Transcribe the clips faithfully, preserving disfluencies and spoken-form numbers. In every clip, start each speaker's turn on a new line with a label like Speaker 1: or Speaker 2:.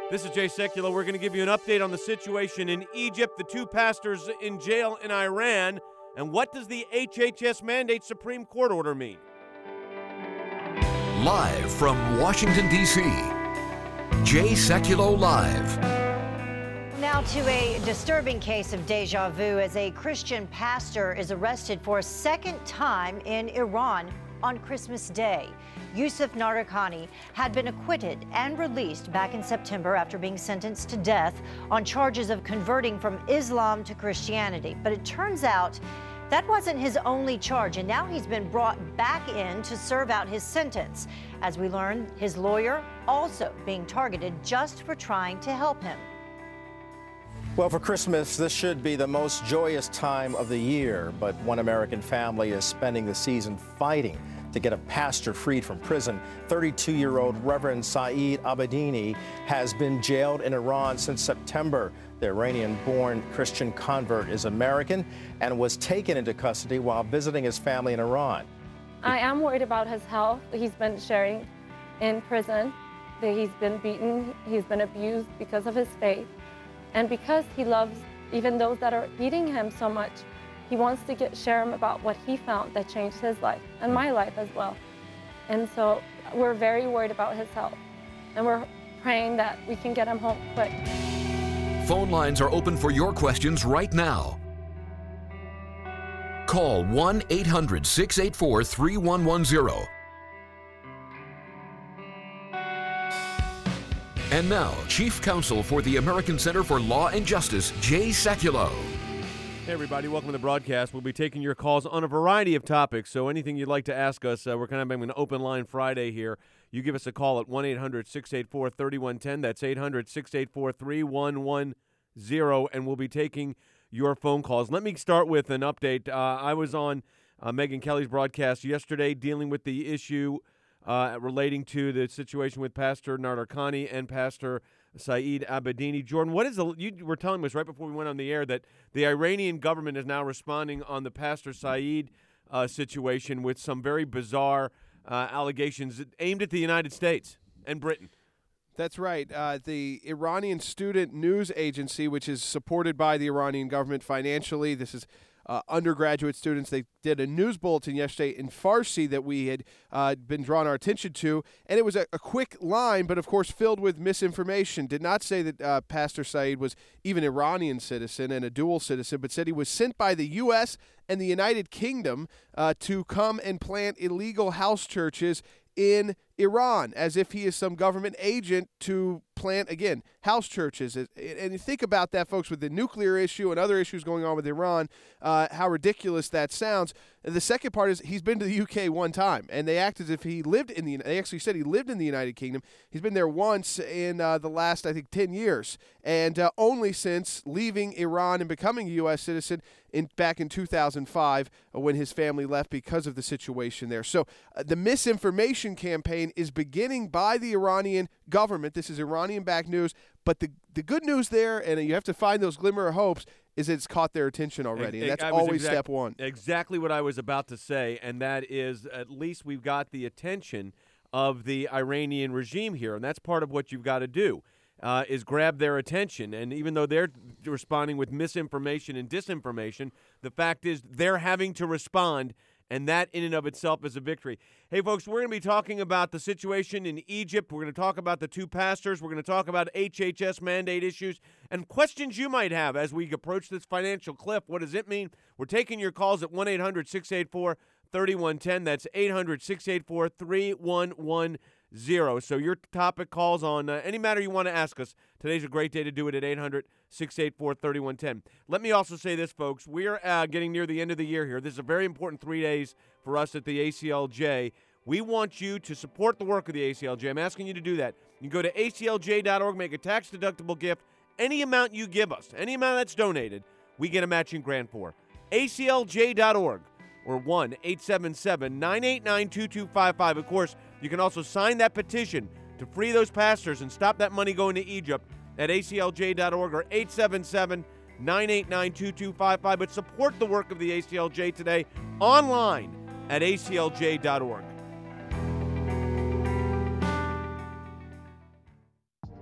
Speaker 1: This is Jay Sekulow. We're going to give you an update on the situation in Egypt, the two pastors in jail in Iran, and what does the H H S mandate Supreme Court order mean?
Speaker 2: Live from Washington, D C, Jay Sekulow Live.
Speaker 3: Now to a disturbing case of deja vu as a Christian pastor is arrested for a second time in Iran on Christmas Day. Yusuf Nadarkhani had been acquitted and released back in September after being sentenced to death on charges of converting from Islam to Christianity. But it turns out that wasn't his only charge, and now he's been brought back in to serve out his sentence. As we learn, his lawyer also being targeted just for trying to help him.
Speaker 4: Well, for Christmas, this should be the most joyous time of the year, but one American family is spending the season fighting to get a pastor freed from prison. thirty-two-year-old Reverend Saeed Abedini has been jailed in Iran since September. The Iranian-born Christian convert is American and was taken into custody while visiting his family in Iran.
Speaker 5: I am worried about his health. He's been sharing in prison that he's been beaten, he's been abused because of his faith. And because he loves even those that are beating him so much, he wants to get share him about what he found that changed his life and my life as well. And so we're very worried about his health, and we're praying that we can get him home quick.
Speaker 2: Phone lines are open for your questions right now. Call one eight hundred six eight four three one one zero. And now, Chief Counsel for the American Center for Law and Justice, Jay Sekulow.
Speaker 1: Hey, everybody. Welcome to the broadcast. We'll be taking your calls on a variety of topics, so anything you'd like to ask us, uh, we're kind of having an open line Friday here. You give us a call at one eight hundred six eight four three one one zero. That's eight hundred six eight four three one one zero, and we'll be taking your phone calls. Let me start with an update. Uh, I was on uh, Megyn Kelly's broadcast yesterday dealing with the issue uh, relating to the situation with Pastor Nadarkhani and Pastor Saeed Abedini. Jordan, what is the, you were telling us right before we went on the air that the Iranian government is now responding on the Pastor Saeed uh, situation with some very bizarre uh, allegations aimed at the United States and Britain.
Speaker 6: That's right. Uh, the Iranian Student News Agency, which is supported by the Iranian government financially, this is uh, undergraduate students. They did a news bulletin yesterday in Farsi that we had uh, been drawn our attention to, and it was a, a quick line, but of course filled with misinformation. Did not say that uh, Pastor Saeed was even Iranian citizen and a dual citizen, but said he was sent by the U S and the United Kingdom uh, to come and plant illegal house churches in Iran, as if he is some government agent to plant, again, house churches. And you think about that, folks, with the nuclear issue and other issues going on with Iran, uh, how ridiculous that sounds. And the second part is he's been to the U K one time, and they act as if he lived in the – they actually said he lived in the United Kingdom. He's been there once in uh, the last, I think, ten years, and uh, only since leaving Iran and becoming a U S citizen in back in two thousand five uh, when his family left because of the situation there. So uh, the misinformation campaign is beginning by the Iranian government. This is Iranian-backed news, but the the good news there, and you have to find those glimmer of hopes, is it's caught their attention already, and that's always
Speaker 1: exact,
Speaker 6: step one.
Speaker 1: Exactly what I was about to say, and that is at least we've got the attention of the Iranian regime here, and that's part of what you've got to do, uh, is grab their attention. And even though they're responding with misinformation and disinformation, the fact is they're having to respond, and that in and of itself is a victory. Hey, folks, we're going to be talking about the situation in Egypt. We're going to talk about the two pastors. We're going to talk about H H S mandate issues and questions you might have as we approach this financial cliff. What does it mean? We're taking your calls at one eight hundred six eight four three one one zero. That's eight hundred six eight four three one one zero. So your topic calls on uh, any matter you want to ask us. Today's a great day to do it at eight hundred six eight four three one one zero. Let me also say this, folks. We're uh, getting near the end of the year here. This is a very important three days for us at the A C L J. We want you to support the work of the A C L J. I'm asking you to do that. You can go to A C L J dot org, make a tax-deductible gift. Any amount you give us, any amount that's donated, we get a matching grant for. A C L J dot org or one eight seven seven nine eight nine two two five five. Of course, you can also sign that petition to free those pastors and stop that money going to Egypt at A C L J dot org or eight seven seven nine eight nine two two five five. But support the work of the A C L J today online at A C L J dot org.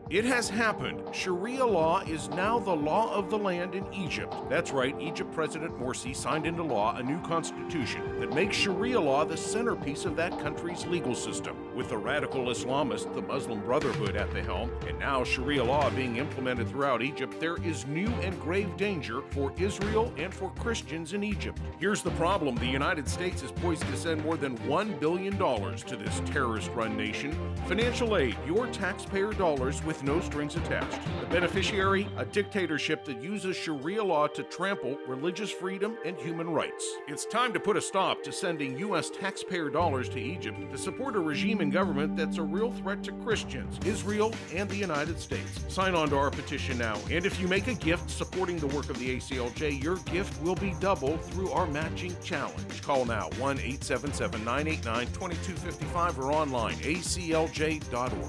Speaker 7: It has happened. Sharia law is now the law of the land in Egypt. That's right, Egypt President Morsi signed into law a new constitution that makes Sharia law the centerpiece of that country's legal system. With the radical Islamists, the Muslim Brotherhood, at the helm, and now Sharia law being implemented throughout Egypt, there is new and grave danger for Israel and for Christians in Egypt. Here's the problem. The United States is poised to send more than one billion dollars to this terrorist-run nation. Financial aid, your taxpayer dollars with no strings attached. The beneficiary, a dictatorship that uses Sharia law to trample religious freedom and human rights. It's time to put a stop to sending U S taxpayer dollars to Egypt to support a regime and government that's a real threat to Christians, Israel, and the United States. Sign on to our petition now, and if you make a gift supporting the work of the A C L J, your gift will be doubled through our matching challenge. Call now, one eight seven seven, nine eight nine, two two five five, or online, A C L J dot org.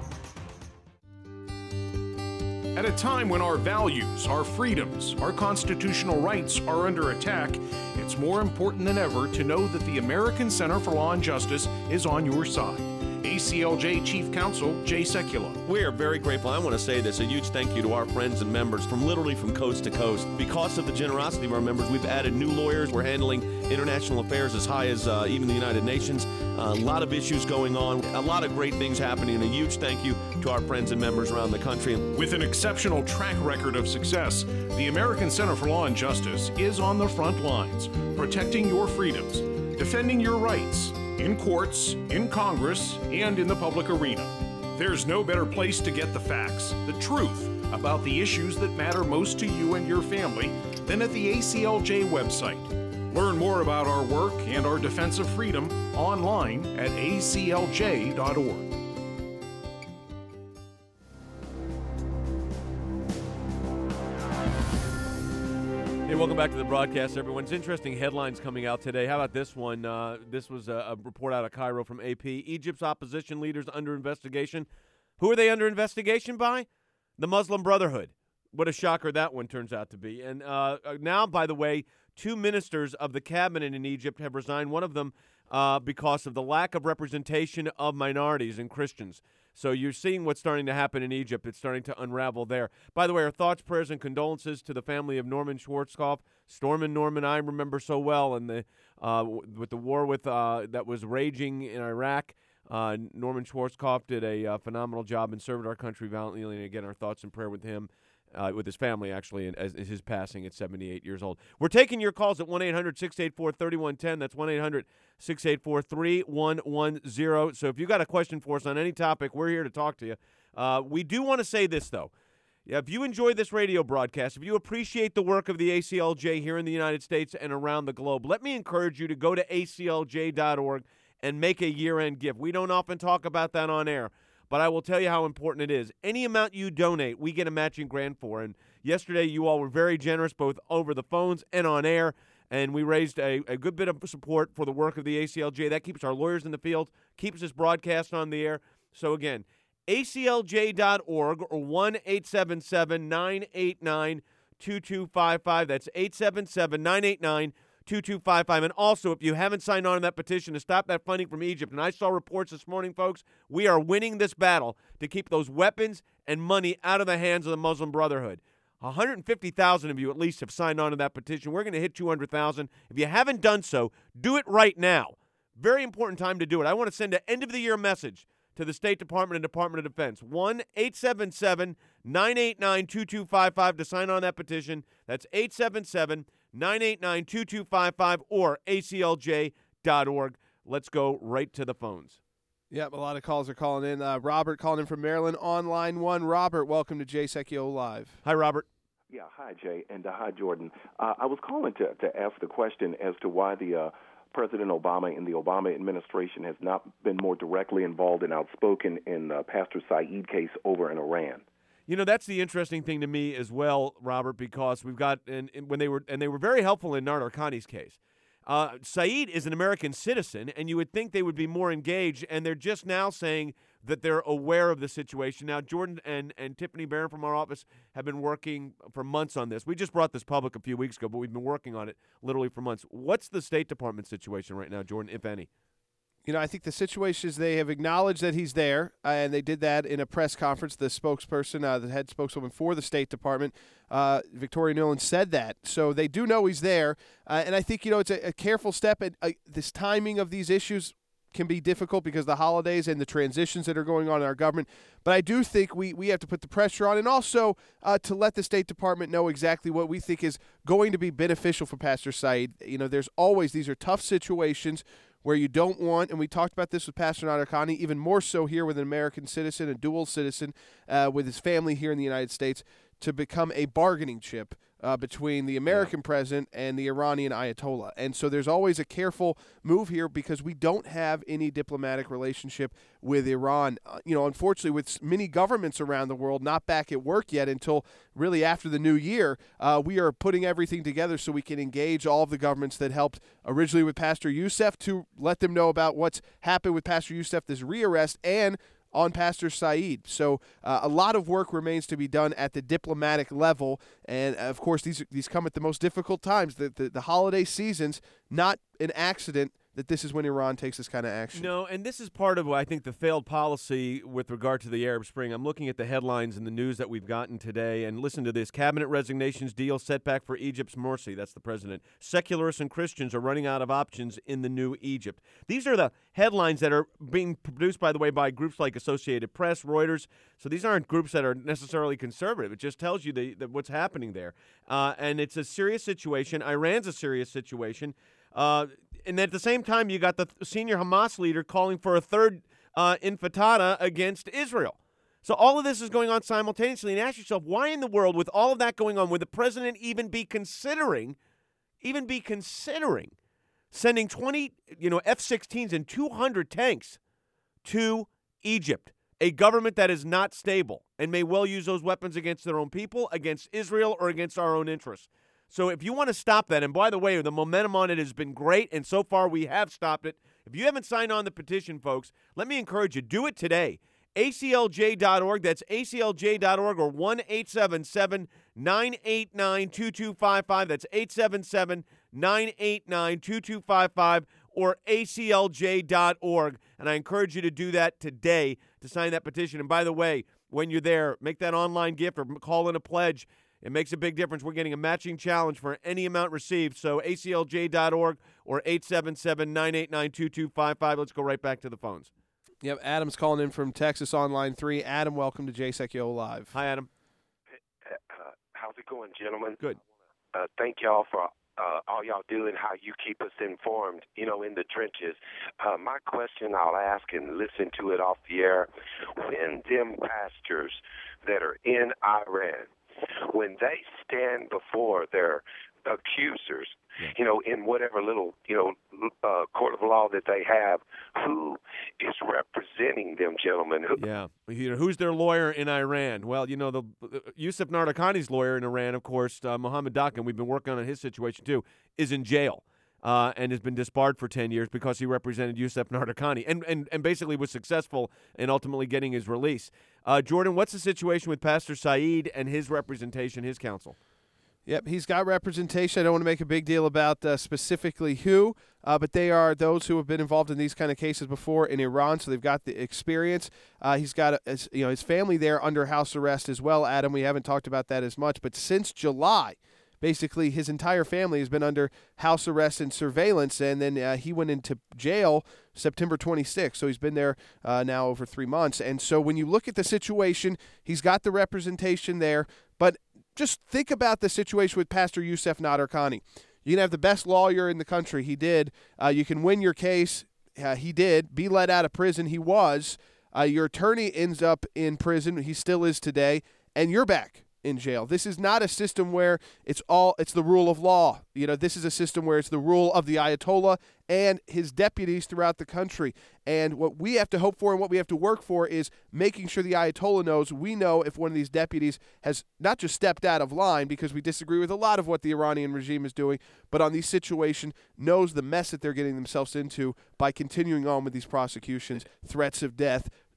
Speaker 7: At a time when our values, our freedoms, our constitutional rights are under attack, it's more important than ever to know that the American Center for Law and Justice is on your side. A C L J Chief Counsel Jay Sekulow.
Speaker 8: We are very grateful. I want to say this, a huge thank you to our friends and members from literally from coast to coast. Because of the generosity of our members, we've added new lawyers. We're handling international affairs as high as uh, even the United Nations. Uh, a lot of issues going on, a lot of great things happening, and a huge thank you to our friends and members around the country.
Speaker 7: With an exceptional track record of success, the American Center for Law and Justice is on the front lines, protecting your freedoms, defending your rights, in courts, in Congress, and in the public arena. There's no better place to get the facts, the truth about the issues that matter most to you and your family than at the A C L J website. Learn more about our work and our defense of freedom online at A C L J dot org.
Speaker 1: Hey, welcome back to the broadcast, everyone. It's interesting headlines coming out today. How about this one? Uh, this was a, a report out of Cairo from A P. Egypt's opposition leaders under investigation. Who are they under investigation by? The Muslim Brotherhood. What a shocker that one turns out to be. And uh, now, by the way, two ministers of the cabinet in Egypt have resigned, one of them uh, because of the lack of representation of minorities and Christians. So you're seeing what's starting to happen in Egypt. It's starting to unravel there. By the way, our thoughts, prayers, and condolences to the family of Norman Schwarzkopf. Storm and Norman, I remember so well, and the uh, with the war with uh, that was raging in Iraq. Uh, Norman Schwarzkopf did a uh, phenomenal job and served our country valiantly. And again, our thoughts and prayer with him. Uh, with his family, actually, and as, as his passing at seventy-eight years old. We're taking your calls at one eight hundred, six eight four, three one one zero. That's one eight hundred, six eight four, three one one zero. So if you've got a question for us on any topic, we're here to talk to you. Uh, we do want to say this, though. If you enjoy this radio broadcast, if you appreciate the work of the A C L J here in the United States and around the globe, let me encourage you to go to A C L J dot org and make a year-end gift. We don't often talk about that on air, but I will tell you how important it is. Any amount you donate, we get a matching grant for. And yesterday, you all were very generous, both over the phones and on air. And we raised a, a good bit of support for the work of the A C L J. That keeps our lawyers in the field, keeps this broadcast on the air. So again, A C L J dot org or one eight seven seven, nine eight nine, two two five five. That's eight seven seven, nine eight nine, two two five five. And also, if you haven't signed on to that petition to stop that funding from Egypt, and I saw reports this morning, folks, we are winning this battle to keep those weapons and money out of the hands of the Muslim Brotherhood. one hundred fifty thousand of you at least have signed on to that petition. We're going to hit two hundred thousand. If you haven't done so, do it right now. Very important time to do it. I want to send an end-of-the-year message to the State Department and Department of Defense. one eight seven seven, nine eight nine, two two five five to sign on that petition. That's eight seven seven, nine eight nine, two two five five or A C L J dot org. Let's go right to the phones.
Speaker 6: Yep, a lot of calls are calling in. Uh, Robert calling in from Maryland on line one. Robert, welcome to Jay Sekulow Live.
Speaker 1: Hi, Robert.
Speaker 9: Yeah, hi, Jay, and uh, hi, Jordan. Uh, I was calling to, to ask the question as to why the uh, President Obama and the Obama administration has not been more directly involved and outspoken in uh, Pastor Saeed case over in Iran.
Speaker 1: You know, that's the interesting thing to me as well, Robert, because we've got and, and when they were and they were very helpful in Nader Khani's case. Uh, Saeed is an American citizen, and you would think they would be more engaged, and they're just now saying that they're aware of the situation. Now, Jordan and, and Tiffany Barron from our office have been working for months on this. We just brought this public a few weeks ago, but we've been working on it literally for months. What's the State Department situation right now, Jordan, if any?
Speaker 6: You know, I think the situation is they have acknowledged that he's there, uh, and they did that in a press conference. The spokesperson, uh, the head spokeswoman for the State Department, uh, Victoria Nuland, said that. So they do know he's there, uh, and I think, you know, it's a, a careful step. And uh, this timing of these issues can be difficult because of the holidays and the transitions that are going on in our government. But I do think we, we have to put the pressure on, and also uh, to let the State Department know exactly what we think is going to be beneficial for Pastor Saeed. You know, there's always, these are tough situations where you don't want, and we talked about this with Pastor Nadarkhani, even more so here with an American citizen, a dual citizen, uh, with his family here in the United States, to become a bargaining chip uh, between the American yeah. president and the Iranian Ayatollah. And so there's always a careful move here because we don't have any diplomatic relationship with Iran. Uh, you know, unfortunately, with many governments around the world not back at work yet until really after the new year, uh, we are putting everything together so we can engage all of the governments that helped originally with Pastor Youssef to let them know about what's happened with Pastor Youssef, this rearrest, and on Pastor Saeed. So uh, a lot of work remains to be done at the diplomatic level. And, of course, these these come at the most difficult times. The, the, the holiday season's not an accident that this is when Iran takes this kind of action.
Speaker 1: No, and this is part of, I think, the failed policy with regard to the Arab Spring. I'm looking at the headlines in the news that we've gotten today, and listen to this. Cabinet resignations deal setback for Egypt's Morsi. That's the president. Secularists and Christians are running out of options in the new Egypt. These are the headlines that are being produced, by the way, by groups like Associated Press, Reuters. So these aren't groups that are necessarily conservative. It just tells you the, the, what's happening there. Uh, and it's a serious situation. Iran's a serious situation. Uh, and at the same time, you got the senior Hamas leader calling for a third uh, intifada against Israel. So all of this is going on simultaneously. And ask yourself, why in the world, with all of that going on, would the president even be considering, even be considering sending twenty, you know, F sixteens and two hundred tanks to Egypt, a government that is not stable and may well use those weapons against their own people, against Israel, or against our own interests? So if you want to stop that, and by the way, the momentum on it has been great, and so far we have stopped it. If you haven't signed on the petition, folks, let me encourage you, do it today. A C L J dot org, that's A C L J dot org, or one eight seven seven, nine eight nine, two two five five. That's eight seven seven, nine eight nine, two two five five, or A C L J dot org. And I encourage you to do that today to sign that petition. And by the way, when you're there, make that online gift or call in a pledge. It makes a big difference. We're getting a matching challenge for any amount received. So A C L J dot org or eight seven seven, nine eight nine, two two five five. Let's go right back to the phones.
Speaker 6: Yep, Adam's calling in from Texas on line three. Adam, welcome to J S E C U Live.
Speaker 1: Hi, Adam.
Speaker 10: Uh, how's it going, gentlemen?
Speaker 1: Good.
Speaker 10: Uh, thank y'all for uh, all y'all do and how you keep us informed, you know, in the trenches. Uh, my question I'll ask and listen to it off the air. When them pastors that are in Iran, when they stand before their accusers, yeah. you know, in whatever little, you know, uh, court of law that they have, who is representing them, gentlemen? Who-
Speaker 1: yeah. Who's their lawyer in Iran? Well, you know, the uh, Youssef Nadarkhani's lawyer in Iran, of course, uh, Mohammed Dakan, we've been working on his situation too, is in jail. Uh, and has been disbarred for ten years because he represented Youssef Nadarkhani and, and, and basically was successful in ultimately getting his release. Uh, Jordan, what's the situation with Pastor Saeed and his representation, his counsel?
Speaker 6: Yep, he's got representation. I don't want to make a big deal about uh, specifically who, uh, but they are those who have been involved in these kind of cases before in Iran, so they've got the experience. Uh, he's got a, you know his family there under house arrest as well, Adam. We haven't talked about that as much, but since July, basically, his entire family has been under house arrest and surveillance, and then uh, he went into jail September twenty-sixth, so he's been there uh, now over three months. And so when you look at the situation, he's got the representation there, but just think about the situation with Pastor Youssef Nadarkhani. You can have the best lawyer in the country. He did. Uh, you can win your case. Uh, he did. Be let out of prison. He was. Uh, your attorney ends up in prison. He still is today, and you're back in jail. This is not a system where it's all it's the rule of law. You know, this is a system where it's the rule of the Ayatollah and his deputies throughout the country. And what we have to hope for and what we have to work for is making sure the Ayatollah knows we know if one of these deputies has not just stepped out of line because we disagree with a lot of what the Iranian regime is doing, but on these situations knows the mess that they're getting themselves into by continuing on with these prosecutions, threats of death,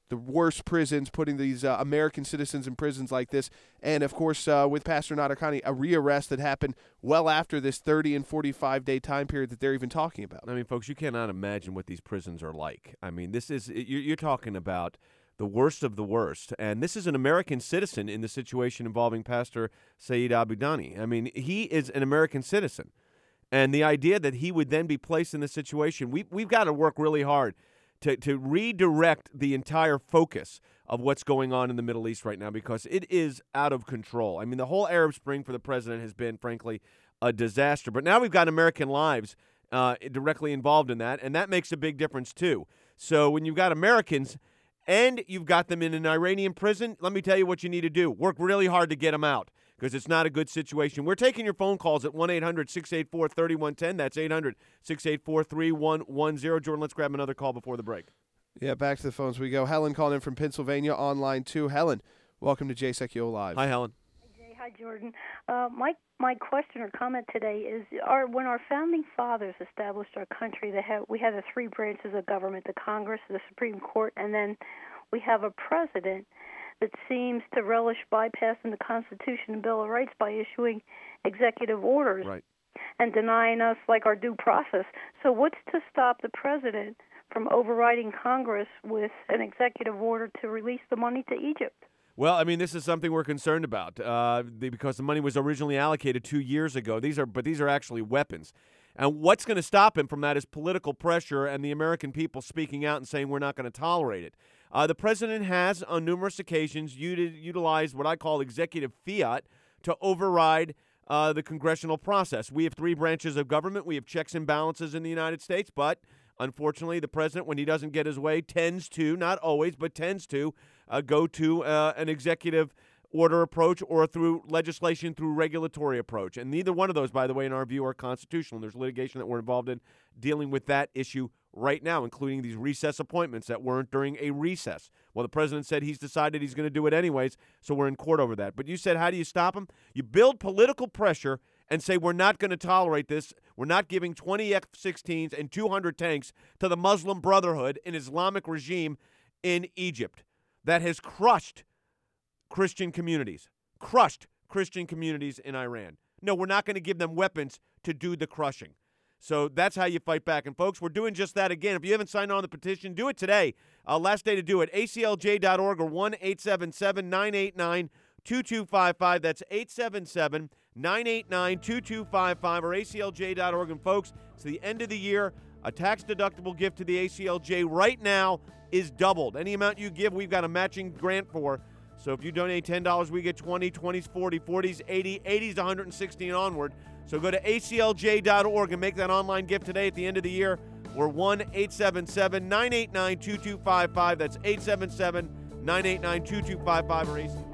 Speaker 6: the worst prisons, putting these uh, American citizens in prisons like this. And, of course, uh, with Pastor Nadarkhani, a rearrest that happened well after this thirty and forty-five day time period that they're even talking about.
Speaker 1: I mean, folks, you cannot imagine what these prisons are like. I mean, this is you're, you're talking about the worst of the worst. And this is an American citizen in the situation involving Pastor Saeed Abudani. I mean, he is an American citizen. And the idea that he would then be placed in this situation, we, we've got to work really hard to, to redirect the entire focus of what's going on in the Middle East right now, because it is out of control. I mean, the whole Arab Spring for the president has been, frankly, a disaster. But now we've got American lives uh, directly involved in that, and that makes a big difference too. So when you've got Americans and you've got them in an Iranian prison, let me tell you what you need to do. Work really hard to get them out, because it's not a good situation. We're taking your phone calls at one eight hundred six eight four three one one zero. That's eight hundred six eight four three one one zero. Jordan, let's grab another call before the break.
Speaker 6: Yeah, back to the phones we go. Helen calling in from Pennsylvania on line two. Helen, welcome to Jay Sekulow Live.
Speaker 1: Hi, Helen.
Speaker 11: Hi, Jay. Hi, Jordan. Uh, my my question or comment today is: our, when our founding fathers established our country, they had we had the three branches of government: the Congress, the Supreme Court, and then we have a president that seems to relish bypassing the Constitution and Bill of Rights by issuing executive orders
Speaker 1: right.
Speaker 11: and denying us, like, our due process. So what's to stop the president from overriding Congress with an executive order to release the money to Egypt?
Speaker 1: Well, I mean, this is something we're concerned about uh, because the money was originally allocated two years ago. These are, but these are actually weapons. And what's going to stop him from that is political pressure and the American people speaking out and saying we're not going to tolerate it. Uh, the president has, on numerous occasions, util- utilized what I call executive fiat to override uh, the congressional process. We have three branches of government. We have checks and balances in the United States, but unfortunately, the president, when he doesn't get his way, tends to, not always, but tends to uh, go to uh, an executive order approach or through legislation through regulatory approach. And neither one of those, by the way, in our view, are constitutional. There's litigation that we're involved in dealing with that issue right now, including these recess appointments that weren't during a recess. Well, the president said he's decided he's going to do it anyways, so we're in court over that. But you said, how do you stop him? You build political pressure and say we're not going to tolerate this. We're not giving twenty F sixteens and two hundred tanks to the Muslim Brotherhood, an Islamic regime in Egypt that has crushed Christian communities, crushed Christian communities in Iran. No, we're not going to give them weapons to do the crushing. So that's how you fight back. And, folks, we're doing just that again. If you haven't signed on the petition, do it today. Uh, last day to do it, A C L J dot org or one eight seven seven nine eight nine two two five five. That's eight seven seven nine eight nine two two five five or A C L J dot org. And, folks, it's the end of the year. A tax-deductible gift to the A C L J right now is doubled. Any amount you give, we've got a matching grant for. So if you donate ten dollars, we get twenty, twenties, forty, forties, eighty, eighties, one hundred sixty and onward. So go to A C L J dot org and make that online gift today at the end of the year. We're one eight seven seven nine eight nine two two five five. That's eight seven seven nine eight nine two two five five or A C L.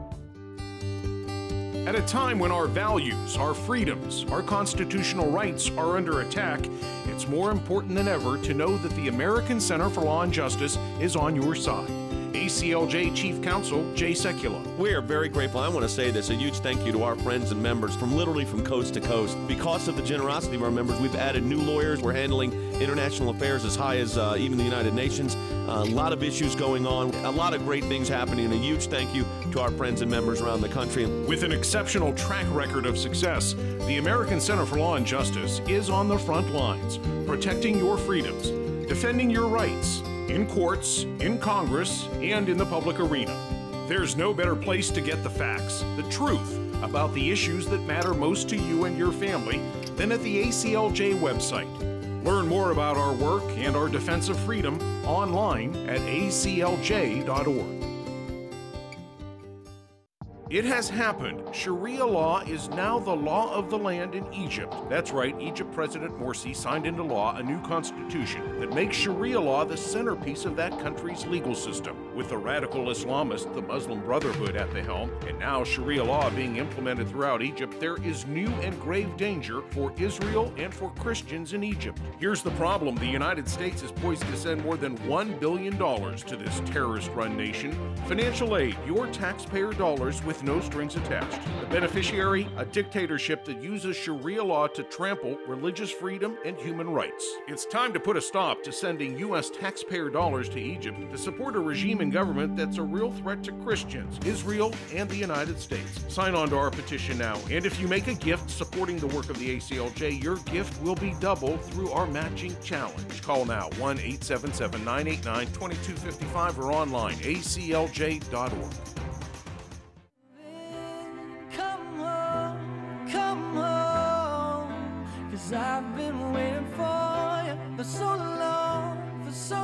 Speaker 7: At a time when our values, our freedoms, our constitutional rights are under attack, it's more important than ever to know that the American Center for Law and Justice is on your side. A C L J Chief Counsel Jay Sekulow.
Speaker 8: We are very grateful. I want to say this, a huge thank you to our friends and members from literally from coast to coast. Because of the generosity of our members, we've added new lawyers. We're handling international affairs as high as uh, even the United Nations. Uh, a lot of issues going on, a lot of great things happening, and a huge thank you to our friends and members around the country.
Speaker 7: With an exceptional track record of success, the American Center for Law and Justice is on the front lines, protecting your freedoms, defending your rights, in courts, in Congress, and in the public arena. There's no better place to get the facts, the truth about the issues that matter most to you and your family than at the A C L J website. Learn more about our work and our defense of freedom online at A C L J dot org. It has happened. Sharia law is now the law of the land in Egypt. That's right, Egypt President Morsi signed into law a new constitution that makes Sharia law the centerpiece of that country's legal system. With the radical Islamist, the Muslim Brotherhood, at the helm, and now Sharia law being implemented throughout Egypt, there is new and grave danger for Israel and for Christians in Egypt. Here's the problem. The United States is poised to send more than one billion dollars to this terrorist-run nation. Financial aid, your taxpayer dollars with with no strings attached. The beneficiary, a dictatorship that uses Sharia law to trample religious freedom and human rights. It's time to put a stop to sending U S taxpayer dollars to Egypt to support a regime and government that's a real threat to Christians, Israel, and the United States. Sign on to our petition now, and if you make a gift supporting the work of the A C L J, your gift will be doubled through our matching challenge. Call now, one eight seven seven, nine eight nine, two two five five, or online, A C L J dot org.
Speaker 12: Come home, come home, 'cause I've been waiting for you for so long, for so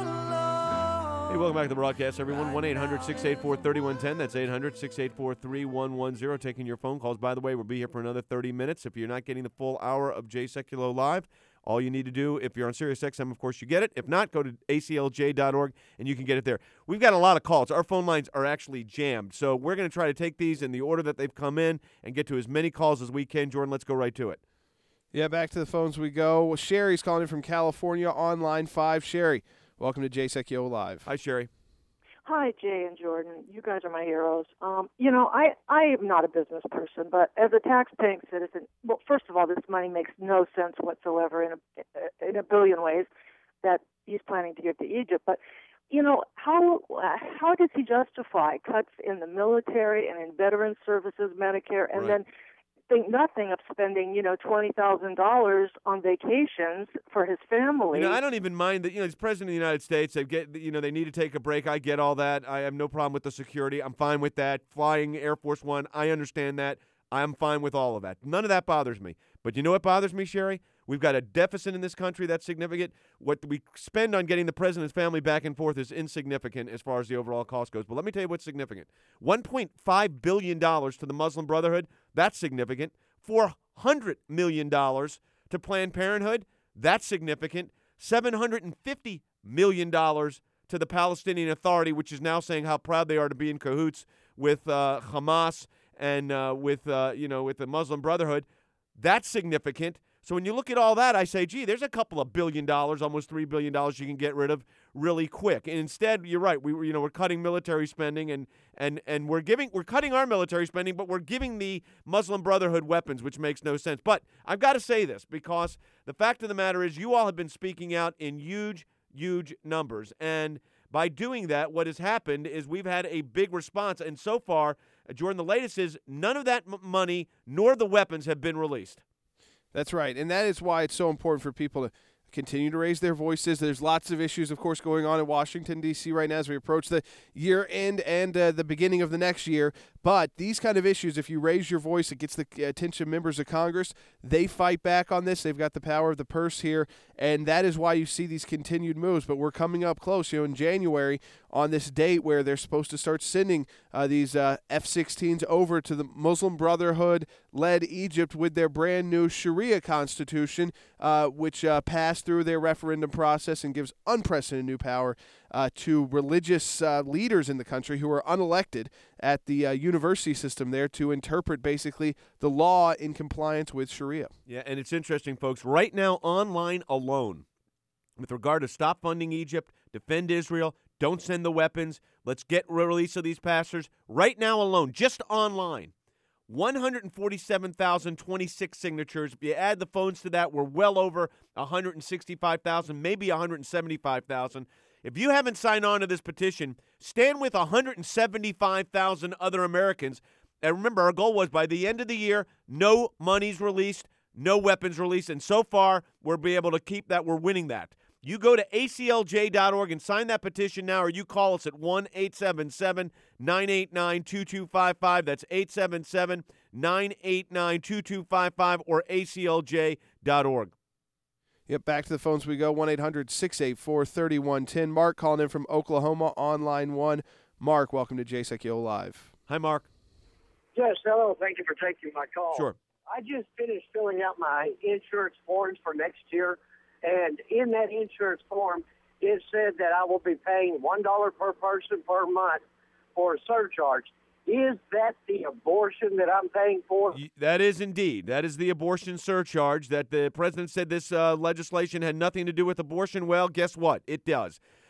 Speaker 12: long.
Speaker 1: Hey, welcome back to the broadcast, everyone. one eight hundred, six eight four, three one one zero. That's eight hundred, six eight four, three one one zero. Taking your phone calls. By the way, we'll be here for another thirty minutes. If you're not getting the full hour of Jay Sekulow Live, all you need to do, if you're on Sirius X M, of course, you get it. If not, go to A C L J dot org, and you can get it there. We've got a lot of calls. Our phone lines are actually jammed, so we're going to try to take these in the order that they've come in and get to as many calls as we can. Jordan, let's go right to it.
Speaker 6: Yeah, back to the phones we go. Sherry's calling in from California on line five. Sherry, welcome to Jay Sekulow Live.
Speaker 1: Hi, Sherry.
Speaker 13: Hi, Jay and Jordan. You guys are my heroes. Um, you know, I, I am not a business person, but as a tax-paying citizen, well, first of all, this money makes no sense whatsoever in a, in a billion ways that he's planning to give to Egypt. But, you know, how how does he justify cuts in the military and in veterans services, Medicare, and
Speaker 1: Right.
Speaker 13: then think nothing of spending, you know, twenty thousand dollars on vacations for his family?
Speaker 1: You know, I don't even mind that, you know, he's president of the United States. They get, you know, they need to take a break. I get all that. I have no problem with the security. I'm fine with that. Flying Air Force One, I understand that. I'm fine with all of that. None of that bothers me. But you know what bothers me, Sherry? We've got a deficit in this country that's significant. What we spend on getting the president's family back and forth is insignificant as far as the overall cost goes. But let me tell you what's significant. one point five billion dollars to the Muslim Brotherhood, that's significant. four hundred million dollars to Planned Parenthood, that's significant. seven hundred fifty million dollars to the Palestinian Authority, which is now saying how proud they are to be in cahoots with uh, Hamas and uh, with, uh, you know, with the Muslim Brotherhood. That's significant. So when you look at all that, I say, gee, there's a couple of billion dollars, almost three billion dollars you can get rid of really quick. And instead, you're right, we you know we're cutting military spending and and and we're giving we're cutting our military spending, but we're giving the Muslim Brotherhood weapons, which makes no sense. But I've got to say this because the fact of the matter is, you all have been speaking out in huge, huge numbers, and by doing that, what has happened is we've had a big response. And so far, uh, Jordan, the latest is none of that m- money nor the weapons have been released.
Speaker 6: That's right, and that is why it's so important for people to continue to raise their voices. There's lots of issues, of course, going on in Washington, D C right now as we approach the year end and uh, the beginning of the next year. But these kind of issues, if you raise your voice, it gets the attention of members of Congress. They fight back on this. They've got the power of the purse here, and that is why you see these continued moves. But we're coming up close, you know, in January on this date where they're supposed to start sending uh, these uh, F sixteens over to the Muslim Brotherhood-led Egypt with their brand new Sharia constitution, uh, which uh, passed through their referendum process and gives unprecedented new power uh, to religious uh, leaders in the country who are unelected at the uh, university system there to interpret basically the law in compliance with Sharia.
Speaker 1: Yeah, and it's interesting, folks. Right now, online alone, with regard to stop funding Egypt, defend Israel, don't send the weapons, let's get release of these pastors. Right now alone, just online, one hundred forty-seven thousand twenty-six signatures. If you add the phones to that, we're well over one hundred sixty-five thousand, maybe one hundred seventy-five thousand. If you haven't signed on to this petition, stand with one hundred seventy-five thousand other Americans. And remember, our goal was by the end of the year, no money's released, no weapons released. And so far, we'll be able to keep that. We're winning that. You go to A C L J dot org and sign that petition now, or you call us at one eight seven seven, nine eight nine, two two five five. That's eight seven seven, nine eight nine, two two five five or A C L J dot org.
Speaker 6: Yep, back to the phones we go, one eight hundred, six eight four, three one one zero. Mark calling in from Oklahoma on line one. Mark, welcome to Jay Sekulow Live.
Speaker 1: Hi, Mark.
Speaker 14: Yes, hello. Thank you for taking my call.
Speaker 1: Sure.
Speaker 14: I just finished filling out my insurance forms for next year, and in that insurance form, it said that I will be paying one dollar per person per month for a surcharge. Is that the abortion that I'm paying for?
Speaker 1: That is indeed. That is the abortion surcharge that the president said this uh, legislation had nothing to do with abortion. Well, guess what? It does.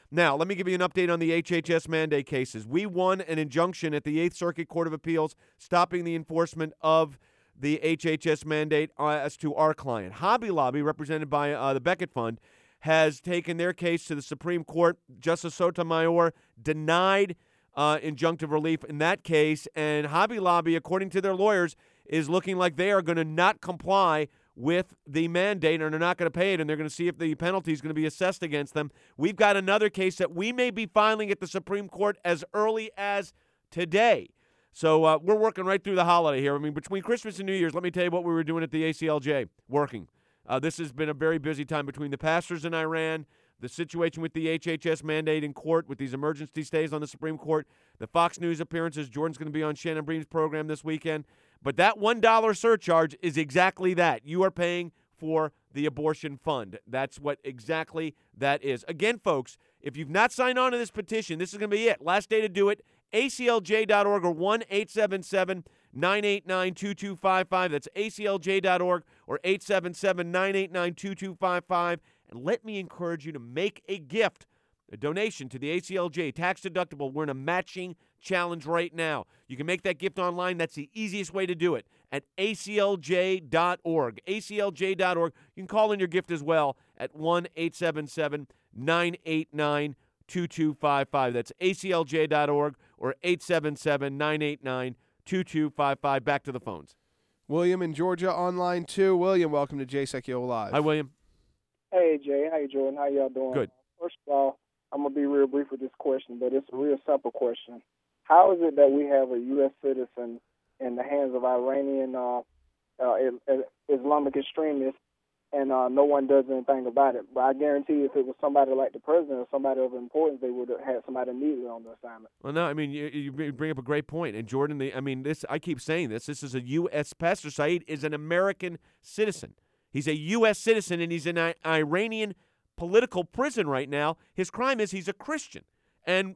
Speaker 1: Now, let me give you an update on the H H S mandate cases. We won an injunction at the Eighth Circuit Court of Appeals stopping the enforcement of the H H S mandate uh, as to our client. Hobby Lobby, represented by uh, the Beckett Fund, has taken their case to the Supreme Court. Justice Sotomayor denied uh, injunctive relief in that case, and Hobby Lobby, according to their lawyers, is looking like they are going to not comply with the mandate, and they're not going to pay it, and they're going to see if the penalty is going to be assessed against them. We've got another case that we may be filing at the Supreme Court as early as today. So uh, we're working right through the holiday here. I mean, between Christmas and New Year's, let me tell you what we were doing at the A C L J, working. Uh, this has been a very busy time between the pastors in Iran, the situation with the H H S mandate in court with these emergency stays on the Supreme Court, the Fox News appearances. Jordan's going to be on Shannon Bream's program this weekend. But that one dollar surcharge is exactly that. You are paying for the abortion fund. That's what exactly that is. Again, folks, if you've not signed on to this petition, this is going to be it. Last day to do it, A C L J dot org or one eight seven seven nine eight nine two two five five. That's A C L J dot org or eight seven seven nine eight nine two two five five. And let me encourage you to make a gift, a donation to the A C L J, tax deductible. We're in a matching challenge right now. You can make that gift online. That's the easiest way to do it at A C L J dot org. A C L J dot org. You can call in your gift as well at one eight seven seven nine eight nine two two five five. That's A C L J dot org or eight seven seven nine eight nine two two five five. Back to the phones.
Speaker 6: William in Georgia online too. William, welcome to Jay Sekulow Live.
Speaker 1: Hi, William.
Speaker 15: Hey, Jay. How you doing? How y'all doing?
Speaker 1: Good.
Speaker 15: First of all, I'm going to be real brief with this question, but it's a real simple question. How is it that we have a U S citizen in the hands of Iranian uh, uh, Islamic extremists and uh, no one does anything about it? But I guarantee if it was somebody like the president or somebody of importance, they would have had somebody immediately on the assignment.
Speaker 1: Well, no, I mean, you, you bring up a great point. And Jordan, the, I mean, this I keep saying this. This is a U S Pastor Saeed is an American citizen. He's a U S citizen, and he's in an Iranian political prison right now. His crime is he's a Christian. And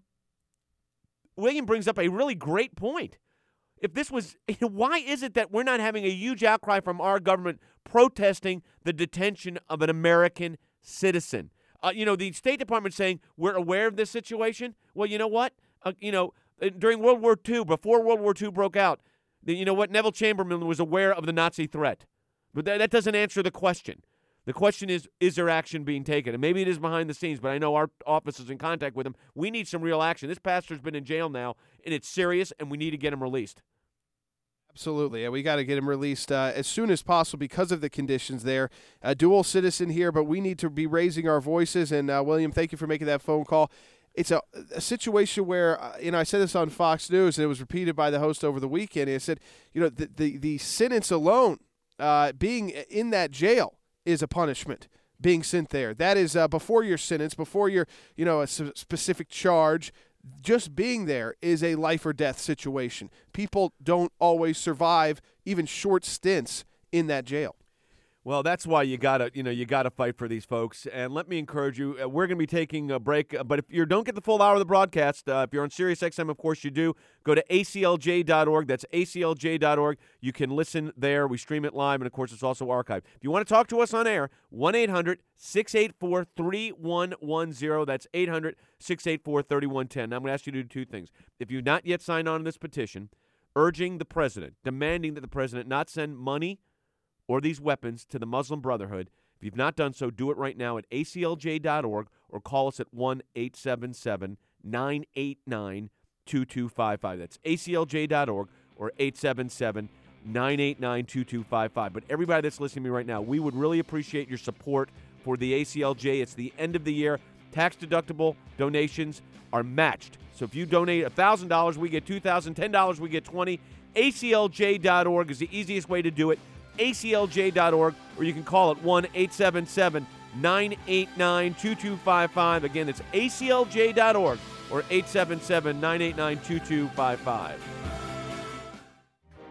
Speaker 1: William brings up a really great point. If this was, why is it that we're not having a huge outcry from our government protesting the detention of an American citizen? Uh, you know, the State Department saying we're aware of this situation. Well, you know what? Uh, you know, during World War Two, before World War Two broke out, the, you know what? Neville Chamberlain was aware of the Nazi threat. But that, that doesn't answer the question. The question is, is there action being taken? And maybe it is behind the scenes, but I know our office is in contact with him. We need some real action. This pastor's been in jail now, and it's serious, and we need to get him released.
Speaker 6: Absolutely. Yeah, we got to get him released uh, as soon as possible because of the conditions there. A dual citizen here, but we need to be raising our voices. And, uh, William, thank you for making that phone call. It's a, a situation where, uh, you know, I said this on Fox News, and it was repeated by the host over the weekend. I said, you know, the, the, the sentence alone, uh, being in that jail, is a punishment being sent there. That is uh, before your sentence, before your, you know, a specific charge. Just being there is a life or death situation. People don't always survive even short stints in that jail.
Speaker 1: Well, that's why you gotta, you know, you gotta fight for these folks. And let me encourage you. Uh, we're gonna be taking a break, uh, but if you don't get the full hour of the broadcast, uh, if you're on Sirius X M, of course you do. Go to A C L J dot org. That's A C L J dot org. You can listen there. We stream it live, and of course, it's also archived. If you want to talk to us on air, one eight hundred six eight four three one one zero. That's eight hundred six eight four three one one zero. Now, I'm gonna ask you to do two things. If you've not yet signed on to this petition, urging the president, demanding that the president not send money or these weapons to the Muslim Brotherhood. If you've not done so, do it right now at A C L J dot org or call us at one eight seven seven nine eight nine two two five five. That's A C L J dot org or eight seven seven nine eight nine two two five five. But everybody that's listening to me right now, we would really appreciate your support for the A C L J. It's the end of the year. Tax-deductible donations are matched. So if you donate one thousand dollars, we get two thousand dollars. ten dollars, we get twenty dollars. A C L J dot org is the easiest way to do it. A C L J dot org, or you can call it one eight seven seven nine eight nine two two five five. Again, it's A C L J dot org or eight seven seven nine eight nine two two five five.
Speaker 6: A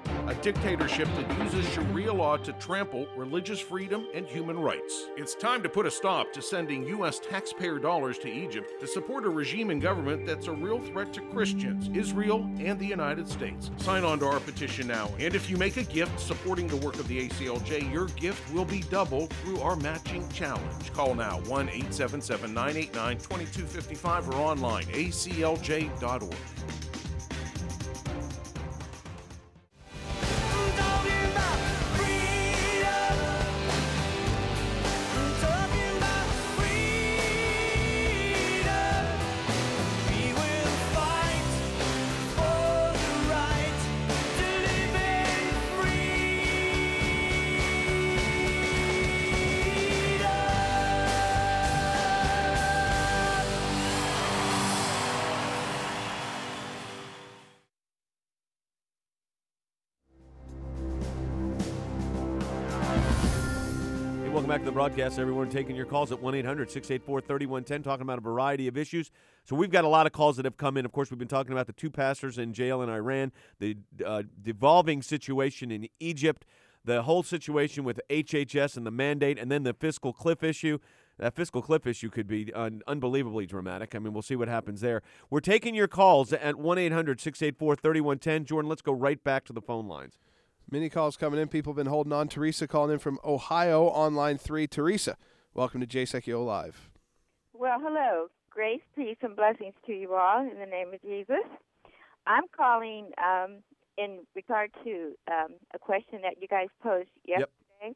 Speaker 7: dictatorship that uses Sharia law to trample religious freedom and human rights. It's time to put a stop to sending U S taxpayer dollars to Egypt to support a regime and government that's a real threat to Christians, Israel, and the United States. Sign on to our petition now, and if you make a gift supporting the work of the A C L J, your gift will be doubled through our matching challenge. Call now one eight seven seven, nine eight nine, two two five five or online a c l j dot org.
Speaker 1: Welcome back to the broadcast, everyone. Taking your calls at one eight hundred, six eight four, three one one zero, talking about a variety of issues. So we've got a lot of calls that have come in. Of course, we've been talking about the two pastors in jail in Iran, the uh, devolving situation in Egypt, the whole situation with H H S and the mandate, and then the fiscal cliff issue. That fiscal cliff issue could be un- unbelievably dramatic. I mean, we'll see what happens there. We're taking your calls at one eight hundred, six eight four, three one one zero. Jordan, let's go right back to the phone lines.
Speaker 6: Many calls coming in. People have been holding on. Teresa calling in from Ohio on line three. Teresa, welcome to Jay Sekulow Live.
Speaker 16: Well, hello. Grace, peace, and blessings to you all in the name of Jesus. I'm calling um, in regard to um, a question that you guys posed yesterday. Yep.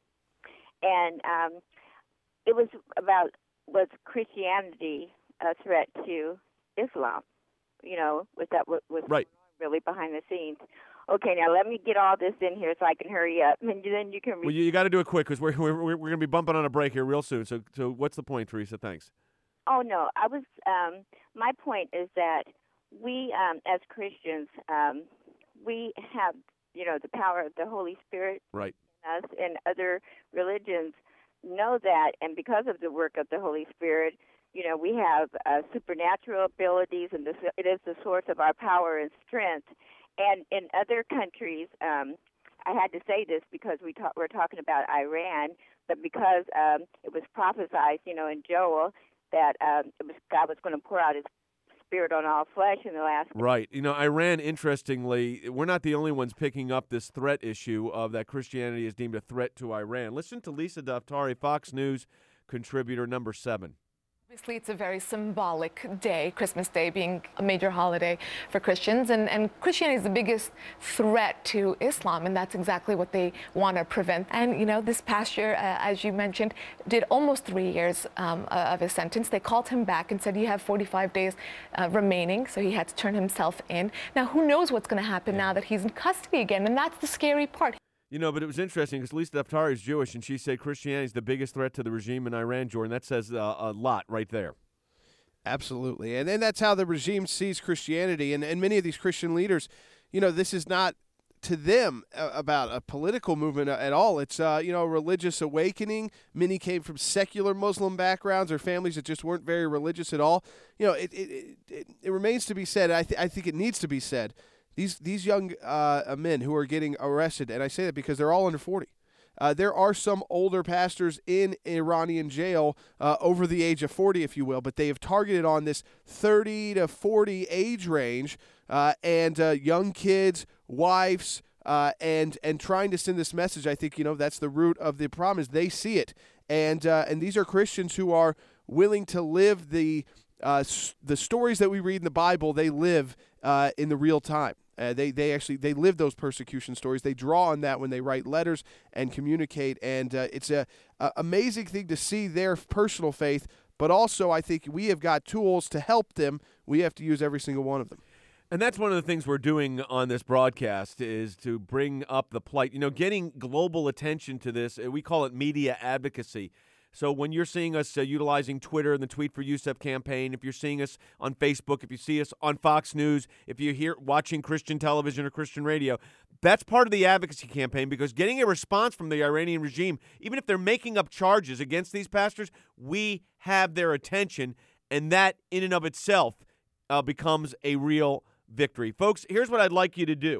Speaker 16: And um, it was about, was Christianity a threat to Islam? You know, was that what was
Speaker 1: right.
Speaker 16: really behind the scenes? Okay, now let me get all this in here so I can hurry up, and then you can. Re-
Speaker 1: well, you, you got to do it quick because we're we're we're going to be bumping on a break here real soon. So, so what's the point, Teresa? Thanks.
Speaker 16: Oh no, I was. Um, my point is that we, um, as Christians, um, we have, you know, the power of the Holy Spirit
Speaker 1: right.
Speaker 16: in us, and other religions know that, and because of the work of the Holy Spirit, you know, we have uh, supernatural abilities, and this, it is the source of our power and strength. And in other countries, um, I had to say this because we talk, we're talking about Iran, but because um, it was prophesied, you know, in Joel that um, it was, God was going to pour out His Spirit on all flesh in the last.
Speaker 1: Right. You know, Iran, interestingly, we're not the only ones picking up this threat issue of that Christianity is deemed a threat to Iran. Listen to Lisa Daftari, Fox News contributor number seven.
Speaker 17: Obviously, it's a very symbolic day, Christmas Day being a major holiday for Christians, and, and Christianity is the biggest threat to Islam, and that's exactly what they want to prevent. And, you know, this past year, uh, as you mentioned, did almost three years um, uh, of his sentence. They called him back and said you have forty-five days uh, remaining, so he had to turn himself in. Now, who knows what's going to happen yeah. now that he's in custody again, and that's the scary part.
Speaker 1: You know, but it was interesting because Lisa Daftari is Jewish, and she said Christianity is the biggest threat to the regime in Iran, Jordan. That says uh, a lot right there.
Speaker 6: Absolutely. And then that's how the regime sees Christianity. And, and many of these Christian leaders, you know, this is not to them uh, about a political movement at all. It's, uh, you know, a religious awakening. Many came from secular Muslim backgrounds or families that just weren't very religious at all. You know, it, it, it, it remains to be said. I, th- I think it needs to be said. These these young uh, men who are getting arrested, and I say that because they're all under forty. Uh, there are some older pastors in Iranian jail uh, over the age of forty, if you will, but they have targeted on this thirty to forty age range uh, and uh, young kids, wives, uh, and and trying to send this message. I think, you know, that's the root of the problem is they see it. And, uh, and these are Christians who are willing to live the, uh, s- the stories that we read in the Bible, they live uh, in the real time. Uh, they they actually they live those persecution stories. They draw on that when they write letters and communicate, and uh, it's a, a amazing thing to see their personal faith. But also, I think we have got tools to help them. We have to use every single one of them.
Speaker 1: And that's one of the things we're doing on this broadcast is to bring up the plight. You know, getting global attention to this. We call it media advocacy. So when you're seeing us uh, utilizing Twitter and the Tweet for Yusuf campaign, if you're seeing us on Facebook, if you see us on Fox News, if you're here watching Christian television or Christian radio, that's part of the advocacy campaign because getting a response from the Iranian regime, even if they're making up charges against these pastors, we have their attention, and that in and of itself uh, becomes a real victory. Folks, here's what I'd like you to do.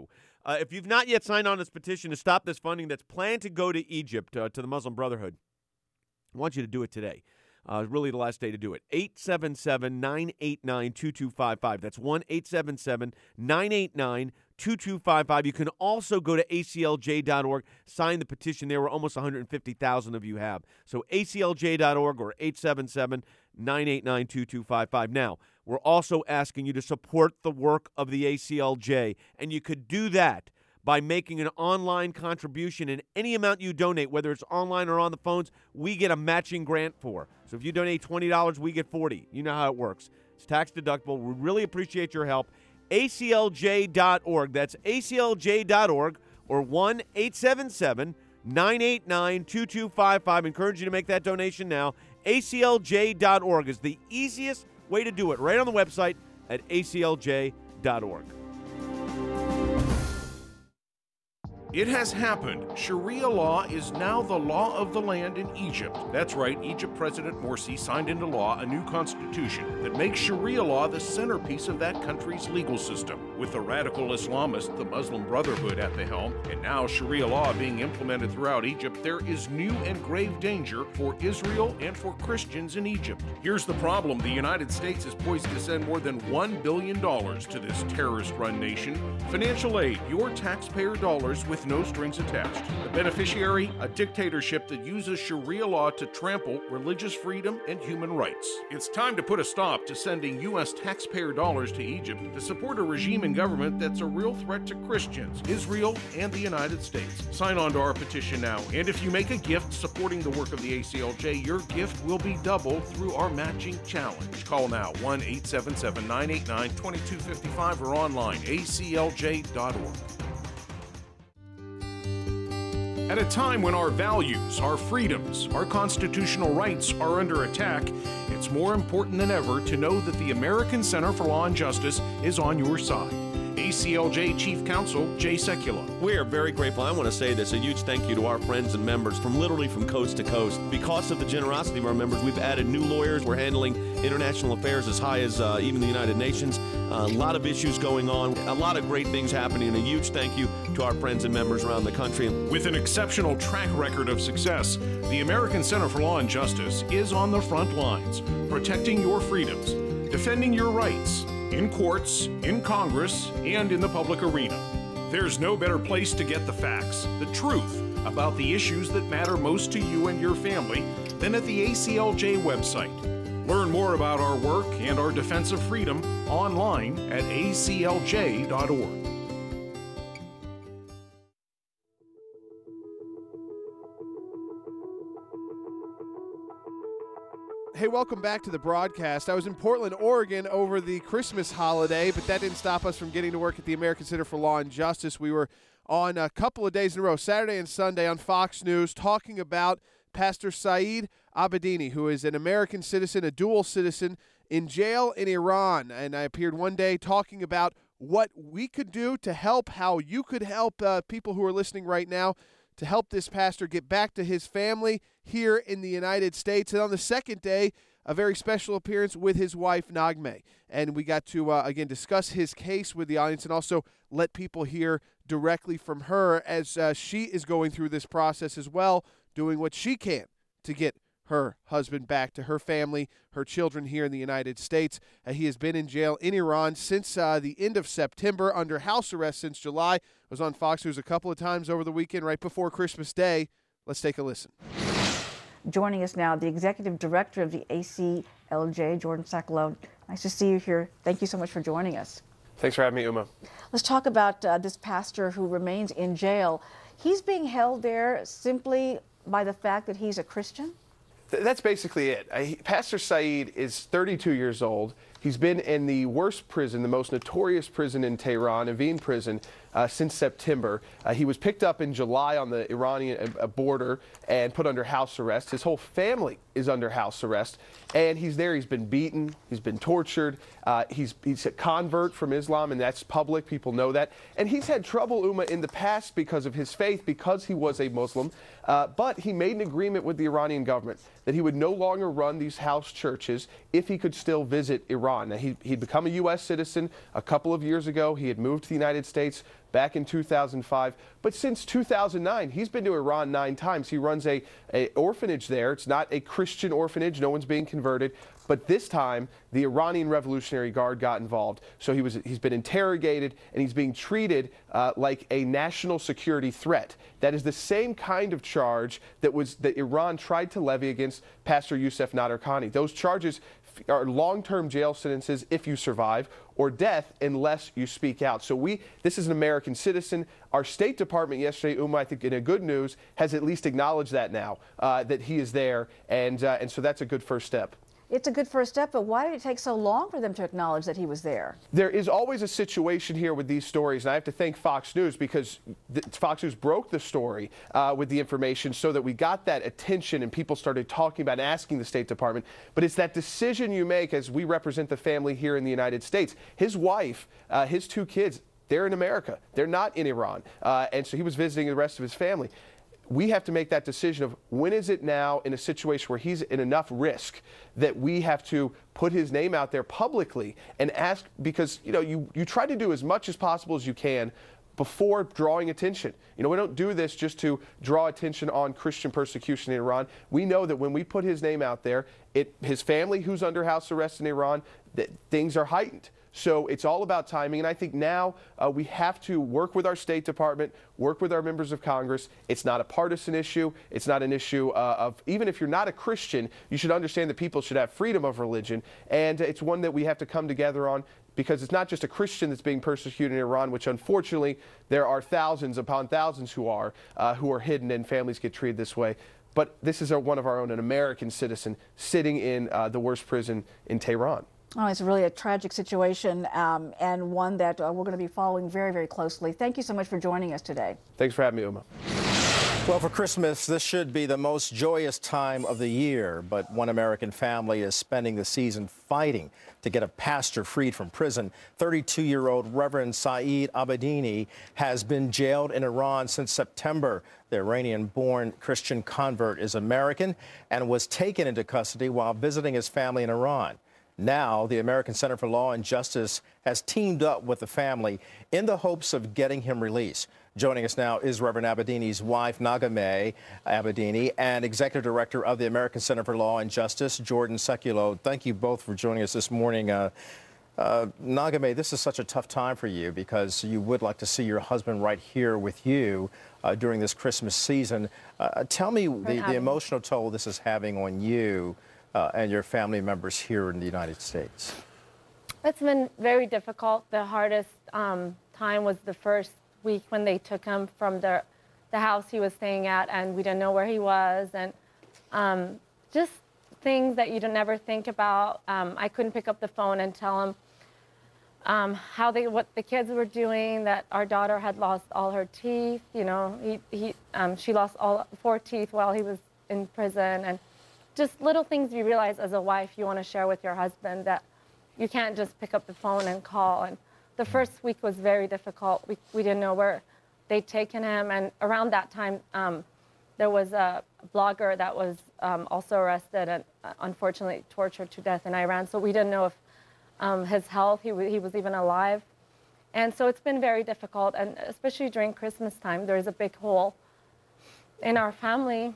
Speaker 1: Uh, if you've not yet signed on this petition to stop this funding that's planned to go to Egypt, uh, to the Muslim Brotherhood, I want you to do it today. Uh, really the last day to do it. eight seven seven, nine eight nine, two two five five. That's one eight seven seven, nine eight nine, two two five five. You can also go to A C L J dot org, sign the petition there, where almost one hundred fifty thousand of you have. So A C L J dot org or eight seven seven, nine eight nine, two two five five. Now, we're also asking you to support the work of the A C L J, and you could do that by making an online contribution, and any amount you donate, whether it's online or on the phones, we get a matching grant for. So if you donate twenty dollars, we get forty dollars. You know how it works. It's tax deductible. We really appreciate your help. A C L J dot org. That's A C L J dot org or one eight seven seven, nine eight nine, two two five five. Encourage you to make that donation now. A C L J dot org is the easiest way to do it, right on the website at A C L J dot org.
Speaker 7: It has happened. Sharia law is now the law of the land in Egypt. That's right, Egypt President Morsi signed into law a new constitution that makes Sharia law the centerpiece of that country's legal system. With the radical Islamist, the Muslim Brotherhood, at the helm, and now Sharia law being implemented throughout Egypt, there is new and grave danger for Israel and for Christians in Egypt. Here's the problem. The United States is poised to send more than one billion dollars to this terrorist-run nation. Financial aid, your taxpayer dollars with no strings attached. The beneficiary, a dictatorship that uses Sharia law to trample religious freedom and human rights. It's time to put a stop to sending U S taxpayer dollars to Egypt to support a regime and government that's a real threat to Christians, Israel, and the United States. Sign on to our petition now, and if you make a gift supporting the work of the A C L J, your gift will be doubled through our matching challenge. Call now, one eight seven seven, nine eight nine, two two five five, or online, A C L J dot org. At a time when our values, our freedoms, our constitutional rights are under attack, it's more important than ever to know that the American Center for Law and Justice is on your side. A C L J Chief Counsel Jay Sekulow.
Speaker 8: We are very grateful. I want to say this, a huge thank you to our friends and members from literally from coast to coast. Because of the generosity of our members, we've added new lawyers. We're handling international affairs as high as uh, even the United Nations. Uh, a lot of issues going on, a lot of great things happening, and a huge thank you to our friends and members around the country.
Speaker 7: With an exceptional track record of success, the American Center for Law and Justice is on the front lines, protecting your freedoms, defending your rights, in courts, in Congress, and in the public arena. There's no better place to get the facts, the truth about the issues that matter most to you and your family than at the A C L J website. Learn more about our work and our defense of freedom online at A C L J dot org.
Speaker 6: Hey, welcome back to the broadcast. I was in Portland, Oregon over the Christmas holiday, but that didn't stop us from getting to work at the American Center for Law and Justice. We were on a couple of days in a row, Saturday and Sunday on Fox News, talking about Pastor Saeed Abedini, who is an American citizen, a dual citizen, in jail in Iran. And I appeared one day talking about what we could do to help, how you could help uh, people who are listening right now to help this pastor get back to his family here in the United States. And on the second day, a very special appearance with his wife, Naghmeh. And we got to, uh, again, discuss his case with the audience and also let people hear directly from her as uh, she is going through this process as well, doing what she can to get her husband back to her family, her children here in the United States. Uh, he has been in jail in Iran since uh, the end of September, under house arrest since July. Was on Fox News a couple of times over the weekend, right before Christmas Day. Let's take a listen.
Speaker 18: Joining us now, the executive director of the A C L J, Jordan Sekulow. Nice to see you here. Thank you so much for joining us.
Speaker 19: Thanks for having me, Uma.
Speaker 18: Let's talk about uh, this pastor who remains in jail. He's being held there simply by the fact that he's a Christian?
Speaker 19: Th- that's basically it. I, Pastor Saeed is thirty-two years old. He's been in the worst prison, the most notorious prison in Tehran, Evin prison, uh, since September. Uh, he was picked up in July on the Iranian uh, border and put under house arrest. His whole family is under house arrest, and he's there. He's been beaten. He's been tortured. Uh, he's, he's a convert from Islam, and that's public. People know that. And he's had trouble, Uma, in the past because of his faith, because he was a Muslim. Uh, but he made an agreement with the Iranian government that he would no longer run these house churches if he could still visit Iran. Now, he, he'd become a U S citizen a couple of years ago. He had moved to the United States back in two thousand five. But since two thousand nine, he's been to Iran nine times. He runs a, a orphanage there. It's not a Christian orphanage. No one's being converted. But this time, the Iranian Revolutionary Guard got involved. So he was, he's been interrogated, and he's being treated uh, like a national security threat. That is the same kind of charge that was that Iran tried to levy against Pastor Youssef Nadarkhani. Those charges are long-term jail sentences if you survive, or death unless you speak out. So we, this is an American citizen. Our State Department yesterday, Uma, I think in a good news, has at least acknowledged that now, uh, that he is there, and uh, and so that's a good first step.
Speaker 18: It's a good first step, but why did it take so long for them to acknowledge that he was there?
Speaker 19: There is always a situation here with these stories, and I have to thank Fox News because the, Fox News broke the story uh, with the information so that we got that attention and people started talking about and asking the State Department. But it's that decision you make as we represent the family here in the United States. His wife, uh, his two kids, they're in America. They're not in Iran. Uh, and so he was visiting the rest of his family. We have to make that decision of when is it now in a situation where he's in enough risk that we have to put his name out there publicly and ask, because, you know, you, you try to do as much as possible as you can before drawing attention. You know, we don't do this just to draw attention on Christian persecution in Iran. We know that when we put his name out there, it, his family who's under house arrest in Iran, that things are heightened. So it's all about timing, and I think now uh, we have to work with our State Department, work with our members of Congress. It's not a partisan issue. It's not an issue uh, of, even if you're not a Christian, you should understand that people should have freedom of religion, and it's one that we have to come together on, because it's not just a Christian that's being persecuted in Iran, which unfortunately there are thousands upon thousands who are, uh, who are hidden, and families get treated this way. But this is a, one of our own, an American citizen, sitting in uh, the worst prison in Tehran.
Speaker 18: Oh, it's really a tragic situation, um, and one that uh, we're going to be following very, very closely. Thank you so much for joining us today.
Speaker 19: Thanks for having me, Uma.
Speaker 4: Well, for Christmas, this should be the most joyous time of the year, but one American family is spending the season fighting to get a pastor freed from prison. thirty-two-year-old Reverend Saeed Abedini has been jailed in Iran since September. The Iranian-born Christian convert is American and was taken into custody while visiting his family in Iran. Now, the American Center for Law and Justice has teamed up with the family in the hopes of getting him released. Joining us now is Reverend Abedini's wife, Naghmeh Abedini, and Executive Director of the American Center for Law and Justice, Jordan Sekulow. Thank you both for joining us this morning. Uh, uh, Naghmeh, this is such a tough time for you because you would like to see your husband right here with you uh, during this Christmas season. Uh, tell me the, the emotional toll this is having on you Uh, and your family members here in the United States.
Speaker 5: It's been very difficult. The hardest um, time was the first week when they took him from the, the house he was staying at, and we didn't know where he was, and um, just things that you don't never think about. Um, I couldn't pick up the phone and tell him um, how they, what the kids were doing, that our daughter had lost all her teeth. You know, he, he, um, she lost all four teeth while he was in prison, and just little things you realize as a wife you want to share with your husband, that you can't just pick up the phone and call. And the first week was very difficult. We, we didn't know where they'd taken him. And around that time, um, there was a blogger that was um, also arrested and uh, unfortunately tortured to death in Iran. So we didn't know if um, his health, he, he was even alive. And so it's been very difficult. And especially during Christmas time, there's a big hole in our family.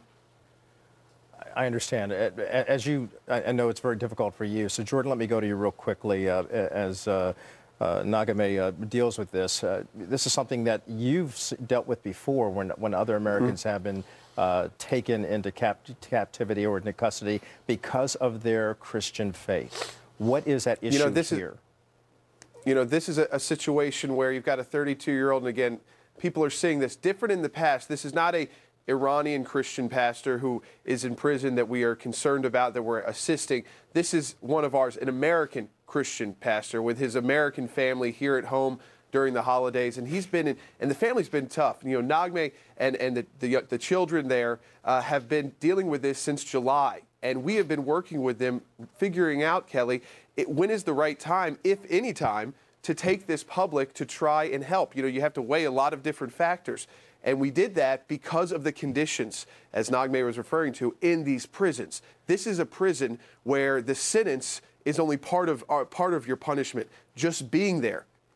Speaker 4: I understand. As you, I know it's very difficult for you. So, Jordan, let me go to you real quickly uh, as uh, uh, Naghmeh uh, deals with this. Uh, this is something that you've dealt with before when, when other Americans mm-hmm. have been uh, taken into cap captivity or into custody because of their Christian faith. What is that issue
Speaker 19: you know, this
Speaker 4: here?
Speaker 19: Is, you know, this is a, a situation where you've got a thirty-two-year-old, and again, people are seeing this different in the past. This is not a Iranian Christian pastor who is in prison that we are concerned about, that we're assisting. This is one of ours, an American Christian pastor with his American family here at home during the holidays, and he's been in, and the family's been tough. You know, Naghmeh and and the the, the children there uh, have been dealing with this since July, and we have been working with them, figuring out, Kelly, it, when is the right time, if any time, to take this public to try and help. You know, you have to weigh a lot of different factors. And we did that because of the conditions, as Naghmeh was referring to, in these prisons. This is a prison where the sentence is only part of uh, part of your punishment. Just being there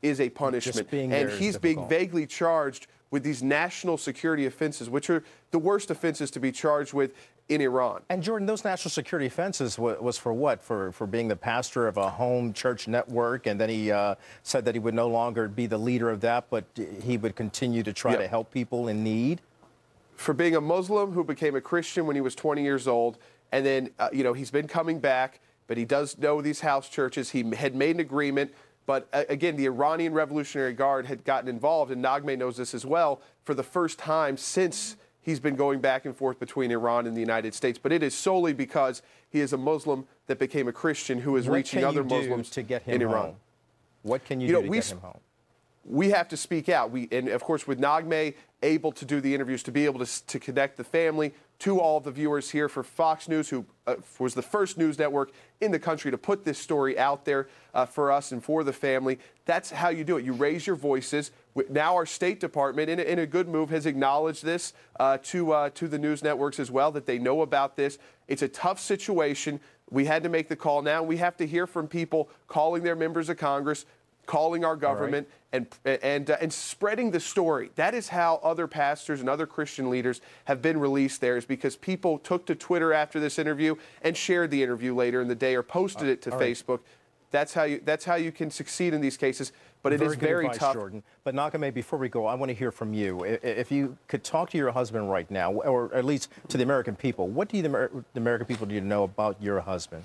Speaker 19: is a punishment.
Speaker 4: being
Speaker 19: And
Speaker 4: there is
Speaker 19: he's being
Speaker 4: difficult.
Speaker 19: vaguely charged with these national security offenses, which are the worst offenses to be charged with in Iran.
Speaker 4: And Jordan, those national security offenses wa- was for what? For for being the pastor of a home church network, and then he uh, said that he would no longer be the leader of that, but he would continue to try
Speaker 19: Yep.
Speaker 4: to help people in need.
Speaker 19: For being a Muslim who became a Christian when he was twenty years old, and then uh, you know he's been coming back, but he does know these house churches. He had made an agreement, but uh, again, the Iranian Revolutionary Guard had gotten involved, and Naghmeh knows this as well, for the first time since he's been going back and forth between Iran and the United States. But it is solely because he is a Muslim that became a Christian who is
Speaker 4: What
Speaker 19: reaching
Speaker 4: can
Speaker 19: other
Speaker 4: you do
Speaker 19: Muslims
Speaker 4: to get him
Speaker 19: in Iran.
Speaker 4: home? What can you,
Speaker 19: You know,
Speaker 4: do to
Speaker 19: we
Speaker 4: get
Speaker 19: s-
Speaker 4: him home?
Speaker 19: We have to speak out. We, and of course, with Naghmeh able to do the interviews, to be able to, s- to connect the family to all of the viewers here for Fox News, who uh, was the first news network in the country to put this story out there uh, for us and for the family. That's how you do it. You raise your voices. Wi- Now our State Department, in a, in a good move, has acknowledged this uh, to uh, to the news networks as well, that they know about this. It's a tough situation. We had to make the call. Now we have to hear from people calling their members of Congress, calling our government, and and uh, and spreading the story. That is how other pastors and other Christian leaders have been released there, is because people took to Twitter after this interview and shared the interview later in the day or posted it to
Speaker 4: all right.
Speaker 19: Facebook. That's how you that's how you can succeed in these cases. But it
Speaker 4: very
Speaker 19: is
Speaker 4: good
Speaker 19: very
Speaker 4: advice,
Speaker 19: tough.
Speaker 4: Jordan. But Naghmeh, before we go, I want to hear from you. I- If you could talk to your husband right now, or at least to the American people, what do you, the, Amer- the American people need to know about your husband?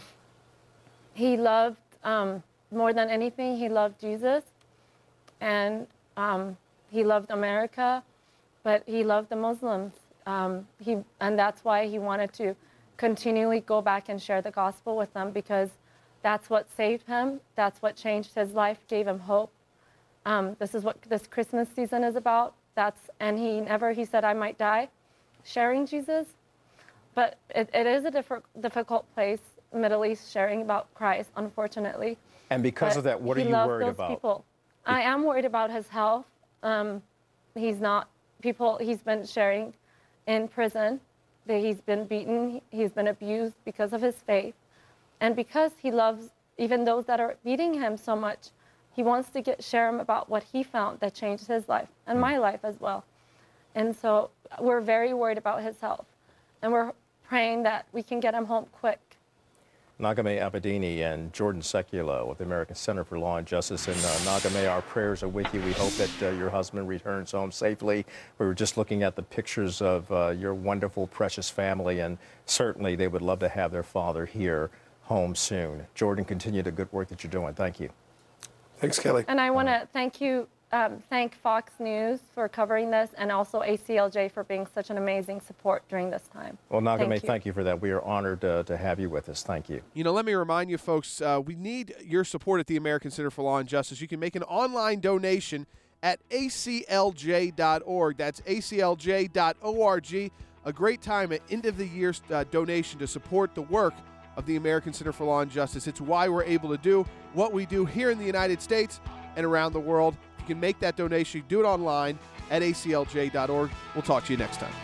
Speaker 5: He loved, um, more than anything, he loved Jesus. And um, he loved America, but he loved the Muslims. Um, he, and that's why he wanted to continually go back and share the gospel with them, because that's what saved him. That's what changed his life, gave him hope. Um, this is what this Christmas season is about. That's, and he never, he said, I might die sharing Jesus. But it, it is a different, difficult place, Middle East, sharing about Christ, unfortunately.
Speaker 4: And because
Speaker 5: But
Speaker 4: of that, what are
Speaker 5: he
Speaker 4: you
Speaker 5: loved
Speaker 4: worried
Speaker 5: those
Speaker 4: about?
Speaker 5: People. I am worried about his health. Um, he's not, people, he's been sharing in prison that he's been beaten, he's been abused because of his faith. And because he loves even those that are beating him so much, he wants to get share him about what he found that changed his life and my life as well. And so we're very worried about his health. And we're praying that we can get him home quick.
Speaker 4: Naghmeh Abedini and Jordan Seculo of the American Center for Law and Justice. And uh, Naghmeh, our prayers are with you. We hope that uh, your husband returns home safely. We were just looking at the pictures of uh, your wonderful, precious family, and certainly they would love to have their father here home soon. Jordan, continue the good work that you're doing. Thank you.
Speaker 19: Thanks, Kelly.
Speaker 5: And I want to thank you, um, thank Fox News for covering this, and also A C L J for being such an amazing support during this time.
Speaker 4: Well, Naghmeh,
Speaker 5: Thank
Speaker 4: thank
Speaker 5: you.
Speaker 4: you. for that. We are honored uh, to have you with us. Thank you.
Speaker 6: You know, let me remind you, folks, uh, we need your support at the American Center for Law and Justice. You can make an online donation at A C L J dot org. That's A C L J dot org. A great time, an end-of-the-year uh, donation to support the work of the American Center for Law and Justice. It's why we're able to do what we do here in the United States and around the world. If you can make that donation, do it online at A C L J dot org. We'll talk to you next time.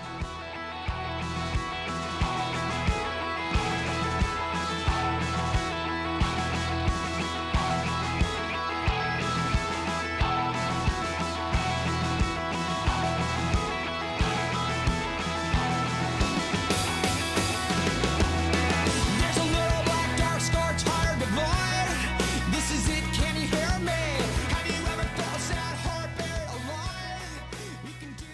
Speaker 12: There's a little black dark scar tired to void. This is it, can you hear me? Have you ever felt sad heart buried alive? You can do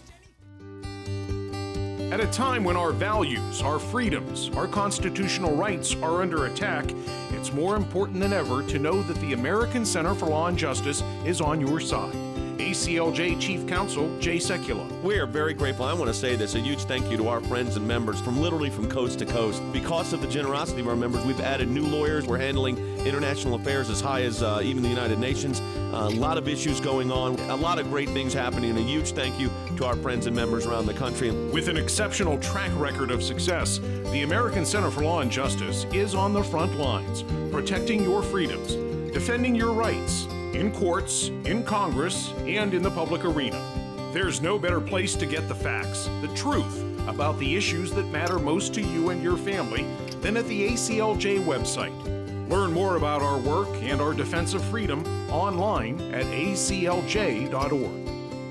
Speaker 12: almost
Speaker 7: At a time when our values, our freedoms, our constitutional rights are under attack, it's more important than ever to know that the American Center for Law and Justice is on your side. A C L J Chief Counsel Jay Sekulow.
Speaker 8: We are very grateful. I want to say this, a huge thank you to our friends and members from literally from coast to coast. Because of the generosity of our members, we've added new lawyers. We're handling international affairs as high as uh, even the United Nations. Uh, a lot of issues going on, a lot of great things happening, and a huge thank you to our friends and members around the country.
Speaker 7: With an exceptional track record of success, the American Center for Law and Justice is on the front lines, protecting your freedoms, defending your rights, in courts, in Congress, and in the public arena. There's no better place to get the facts, the truth about the issues that matter most to you and your family than at the A C L J website. Learn more about our work and our defense of freedom online at A C L J dot org.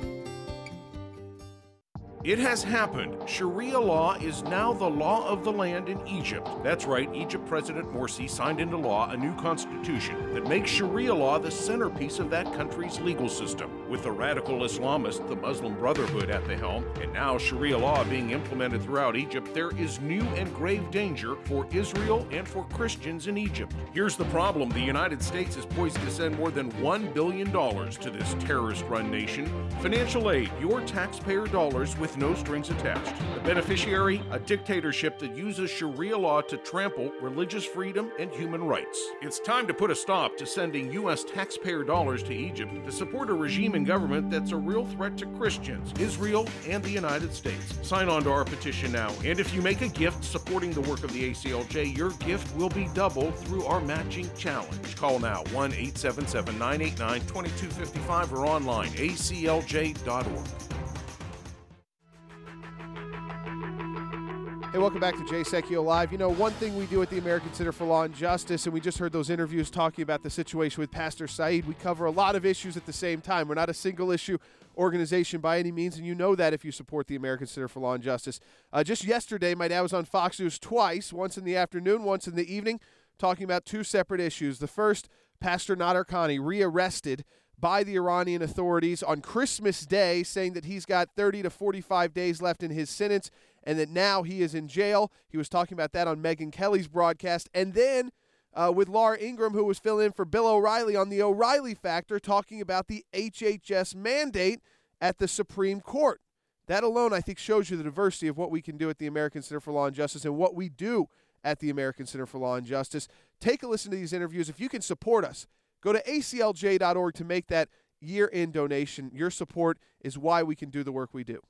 Speaker 7: It has happened. Sharia law is now the law of the land in Egypt. That's right, Egypt President Morsi signed into law a new constitution that makes Sharia law the centerpiece of that country's legal system. With the radical Islamist, the Muslim Brotherhood, at the helm, and now Sharia law being implemented throughout Egypt, there is new and grave danger for Israel and for Christians in Egypt. Here's the problem. The United States is poised to send more than one billion dollars to this terrorist-run nation. Financial aid, your taxpayer dollars with no strings attached. The beneficiary, a dictatorship that uses Sharia law to trample religious freedom and human rights. It's time to put a stop to sending U S taxpayer dollars to Egypt to support a regime and government that's a real threat to Christians, Israel, and the United States. Sign on to our petition now, and if you make a gift supporting the work of the A C L J, your gift will be doubled through our matching challenge. Call now, one eight seven seven, nine eight nine, two two five five, or online, A C L J dot org.
Speaker 6: Hey, welcome back to Jay Sekulow Live. You know, one thing we do at the American Center for Law and Justice, and we just heard those interviews talking about the situation with Pastor Saeed, we cover a lot of issues at the same time. We're not a single-issue organization by any means, and you know that if you support the American Center for Law and Justice. Uh, just yesterday, my dad was on Fox News twice, once in the afternoon, once in the evening, talking about two separate issues. The first, Pastor Nader Khani rearrested by the Iranian authorities on Christmas Day, saying that he's got thirty to forty-five days left in his sentence and that now he is in jail. He was talking about that on Megyn Kelly's broadcast. And then uh, with Laura Ingraham, who was filling in for Bill O'Reilly on the O'Reilly Factor, talking about the H H S mandate at the Supreme Court. That alone, I think, shows you the diversity of what we can do at the American Center for Law and Justice and what we do at the American Center for Law and Justice. Take a listen to these interviews. If you can support us, go to A C L J dot org to make that year-end donation. Your support is why we can do the work we do.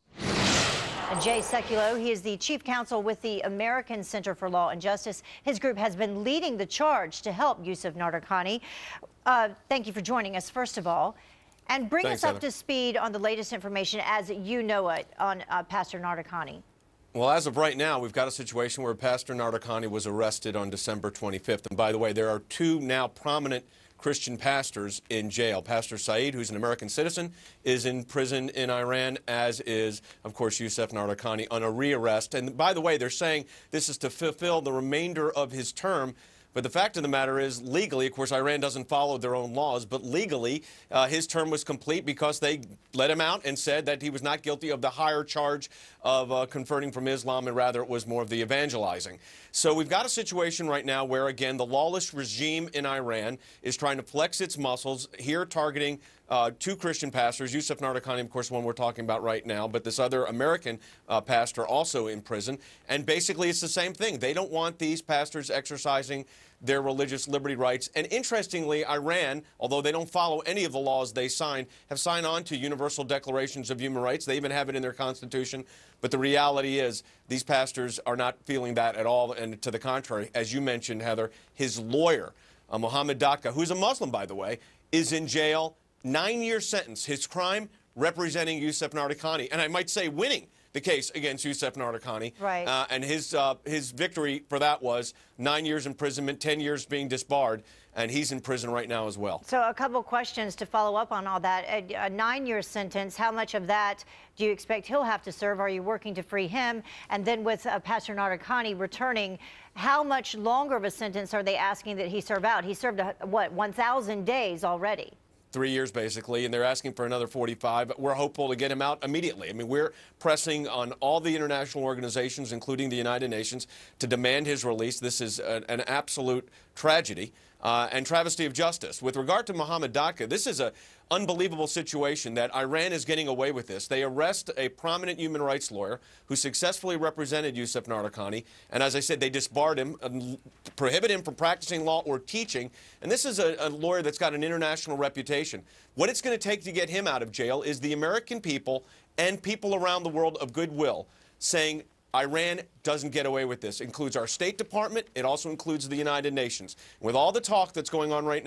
Speaker 3: Jay Sekulow, he is the chief counsel with the American Center for Law and Justice. His group has been leading the charge to help Yusuf Nader Khani. Uh, thank you for joining us, first of all. And bring
Speaker 1: Thanks,
Speaker 3: us up
Speaker 1: Heather.
Speaker 3: to speed on the latest information as you know it on uh, Pastor Nader Khani.
Speaker 1: Well, as of right now, we've got a situation where Pastor Nader Khani was arrested on December twenty-fifth. And by the way, there are two now prominent Christian pastors in jail. Pastor Saeed, who's an American citizen, is in prison in Iran, as is, of course, Yusuf Nader Khani on a rearrest. And by the way, they're saying this is to fulfill the remainder of his term. But the fact of the matter is, legally, of course, Iran doesn't follow their own laws, but legally, uh, his term was complete because they let him out and said that he was not guilty of the higher charge of uh, converting from Islam, and rather it was more of the evangelizing. So we've got a situation right now where, again, the lawless regime in Iran is trying to flex its muscles, here targeting uh, two Christian pastors, Yusuf Nader Khani, of course, one we're talking about right now, but this other American uh, pastor also in prison. And basically it's the same thing. They don't want these pastors exercising their religious liberty rights. And interestingly, Iran, although they don't follow any of the laws they signed, have signed on to universal declarations of human rights. They even have it in their constitution. But the reality is these pastors are not feeling that at all. And to the contrary, as you mentioned, Heather, his lawyer, uh, Mohammed Datka, who's a Muslim, by the way, is in jail. Nine-year sentence. His crime, representing Yusuf Nader Khani. And I might say winning the case against Yusuf Nader Khani.
Speaker 3: Right.
Speaker 1: Uh, and his uh, his victory for that was nine years imprisonment, ten years being disbarred, and he's in prison right now as well.
Speaker 3: So a couple questions to follow up on all that. A, a nine-year sentence, how much of that do you expect he'll have to serve? Are you working to free him? And then with uh, Pastor Nader Khani returning, how much longer of a sentence are they asking that he serve out? He served, a, what, one thousand days already?
Speaker 1: Three years, basically, and they're asking for another forty-five. We're hopeful to get him out immediately. I mean, we're pressing on all the international organizations, including the United Nations, to demand his release. This is a, an absolute tragedy uh, and travesty of justice. With regard to Mohammed Datka, this is an unbelievable situation that Iran is getting away with this. They arrest a prominent human rights lawyer who successfully represented Yusuf Nader Khani, and as I said, they disbarred him, and prohibit him from practicing law or teaching. And this is a, a lawyer that's got an international reputation. What it's going to take to get him out of jail is the American people and people around the world of goodwill saying, Iran doesn't get away with this. It includes our State Department. It also includes the United Nations. With all the talk that's going on right now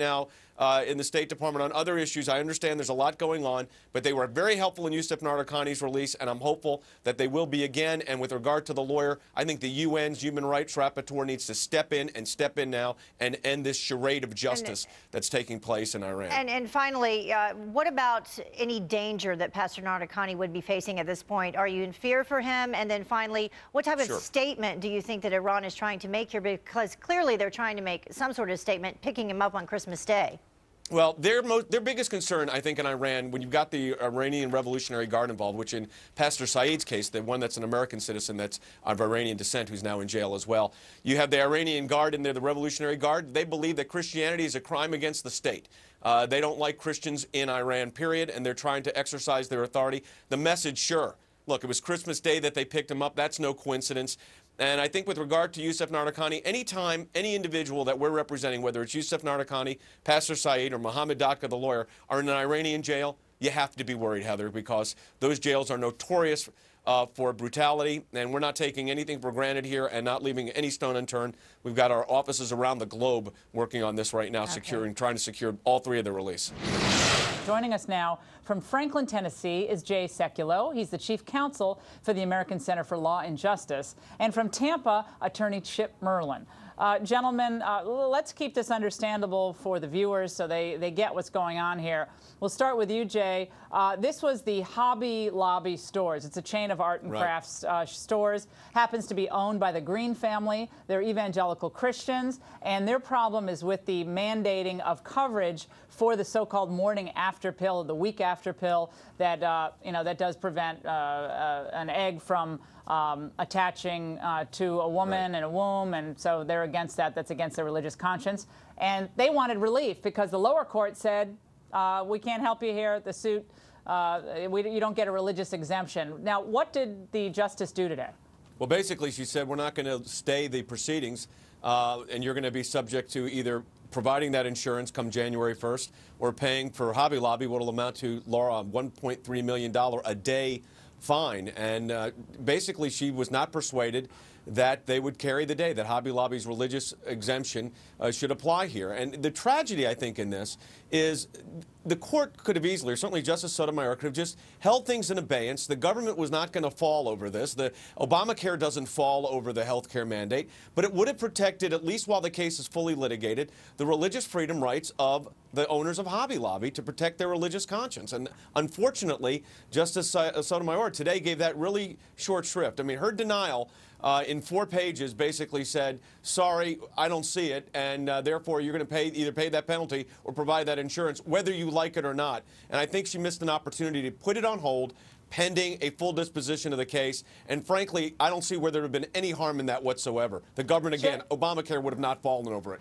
Speaker 8: uh, in the State Department on other issues. I understand there's a lot going on, but they were very helpful in Yusuf Nadarkhani's release, and I'm hopeful that they will be again. And with regard to the lawyer, I think the U N's Human Rights Rapporteur needs to step in and step in now and end this charade of justice and, that's taking place in Iran.
Speaker 3: And, and finally, uh, what about any danger that Pastor Nadarkhani would be facing at this point? Are you in fear for him? And then finally, what type of
Speaker 8: Sure.
Speaker 3: statement do you think that Iran is trying to make here? Because clearly they're trying to make some sort of statement, picking him up on Christmas Day.
Speaker 8: Well, their most, their biggest concern, I think, in Iran, when you've got the Iranian Revolutionary Guard involved, which in Pastor Saeed's case, the one that's an American citizen that's of Iranian descent, who's now in jail as well, you have the Iranian Guard in there, the Revolutionary Guard. They believe that Christianity is a crime against the state. Uh, they don't like Christians in Iran, period, and they're trying to exercise their authority. The message, sure. Look, it was Christmas Day that they picked him up. That's no coincidence. And I think with regard to Yusuf Nadarkhani, anytime any individual that we're representing, whether it's Yusuf Nadarkhani, Pastor Saeed, or Mohammed Daqa, the lawyer, are in an Iranian jail, you have to be worried, Heather, because those jails are notorious uh, for brutality, and we're not taking anything for granted here and not leaving any stone unturned. We've got our offices around the globe working on this right now, okay. securing, trying to secure all three of their release.
Speaker 20: Joining us now from Franklin, Tennessee, is Jay Sekulow. He's the chief counsel for the American Center for Law and Justice. And from Tampa, attorney Chip Merlin. Uh, gentlemen, uh, let's keep this understandable for the viewers so they, they get what's going on here. We'll start with you, Jay. Uh, this was the Hobby Lobby stores. It's a chain of art and
Speaker 8: right.
Speaker 20: crafts uh, stores. Happens to be owned by the Green family. They're evangelical Christians, and their problem is with the mandating of coverage for the so-called morning after pill, the week after pill that uh, you know that does prevent uh, uh, an egg from um, attaching uh, to a woman right. in a womb, and so they're against that. That's against their religious conscience, and they wanted relief because the lower court said uh, we can't help you here. The suit, uh, we, you don't get a religious exemption. Now, what did the justice do today?
Speaker 8: Well, basically, she said we're not going to stay the proceedings, uh, and you're going to be subject to either providing that insurance come January first or paying for Hobby Lobby what will amount to, Laura, one point three million dollars a day fine. And uh, basically, she was not persuaded that they would carry the day, that Hobby Lobby's religious exemption uh, should apply here. And the tragedy, I think, in this is the court could have easily, or certainly Justice Sotomayor, could have just held things in abeyance. The government was not going to fall over this. The Obamacare doesn't fall over the health care mandate, but it would have protected, at least while the case is fully litigated, the religious freedom rights of the owners of Hobby Lobby to protect their religious conscience. And unfortunately, Justice Sotomayor today gave that really short shrift. I mean, her denial Uh, in four pages, basically said, sorry, I don't see it, and uh, therefore you're going to pay either pay that penalty or provide that insurance, whether you like it or not. And I think she missed an opportunity to put it on hold pending a full disposition of the case. And frankly, I don't see where there would have been any harm in that whatsoever. The government, again, sure. Obamacare would have not fallen over it.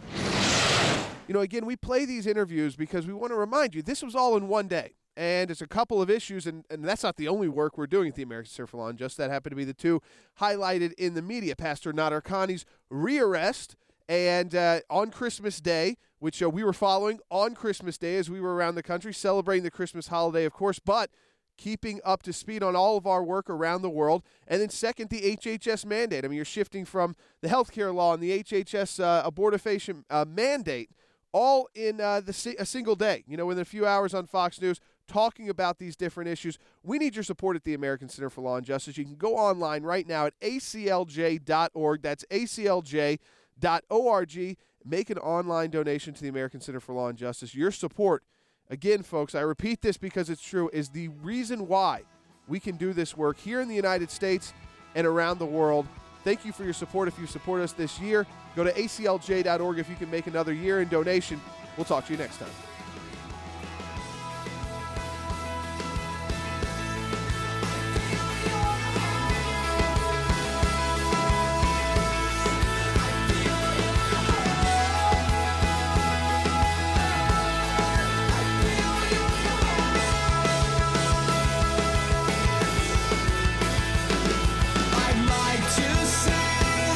Speaker 6: You know, again, we play these interviews because we want to remind you this was all in one day. And it's a couple of issues, and, and that's not the only work we're doing at the American Center for Law and Justice. That happened to be the two highlighted in the media. Pastor Nadarkhani's rearrest, and uh, on Christmas Day, which uh, we were following on Christmas Day as we were around the country, celebrating the Christmas holiday, of course, but keeping up to speed on all of our work around the world. And then second, the H H S mandate. I mean, you're shifting from the healthcare law and the H H S uh, abortifacient uh, mandate all in uh, the si- a single day, you know, within a few hours on Fox News, talking about these different issues. We need your support at the American Center for Law and Justice. You can go online right now at A C L J dot org. That's A C L J dot org. Make an online donation to the American Center for Law and Justice. Your support, again, folks, I repeat this because it's true, is the reason why we can do this work here in the United States and around the world. Thank you for your support. If you support us this year, go to A C L J dot org if you can make another year in donation. We'll talk to you next time.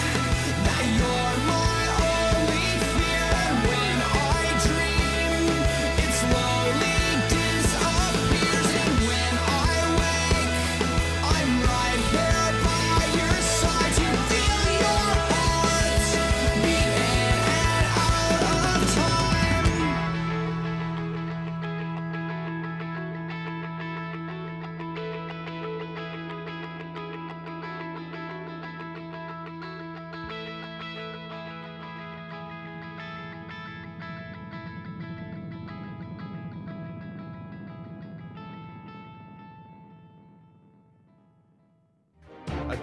Speaker 12: When I dream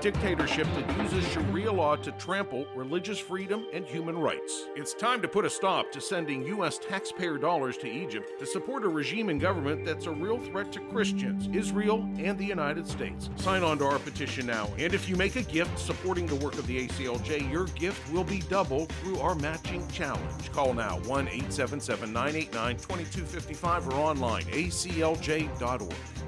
Speaker 7: dictatorship that uses Sharia law to trample religious freedom and human rights. It's time to put a stop to sending U S taxpayer dollars to Egypt to support a regime and government that's a real threat to Christians, Israel, and the United States. Sign on to our petition now, and if you make a gift supporting the work of the A C L J, your gift will be doubled through our matching challenge. Call now one eight seven seven, nine eight nine, two two five five or online a c l j dot org.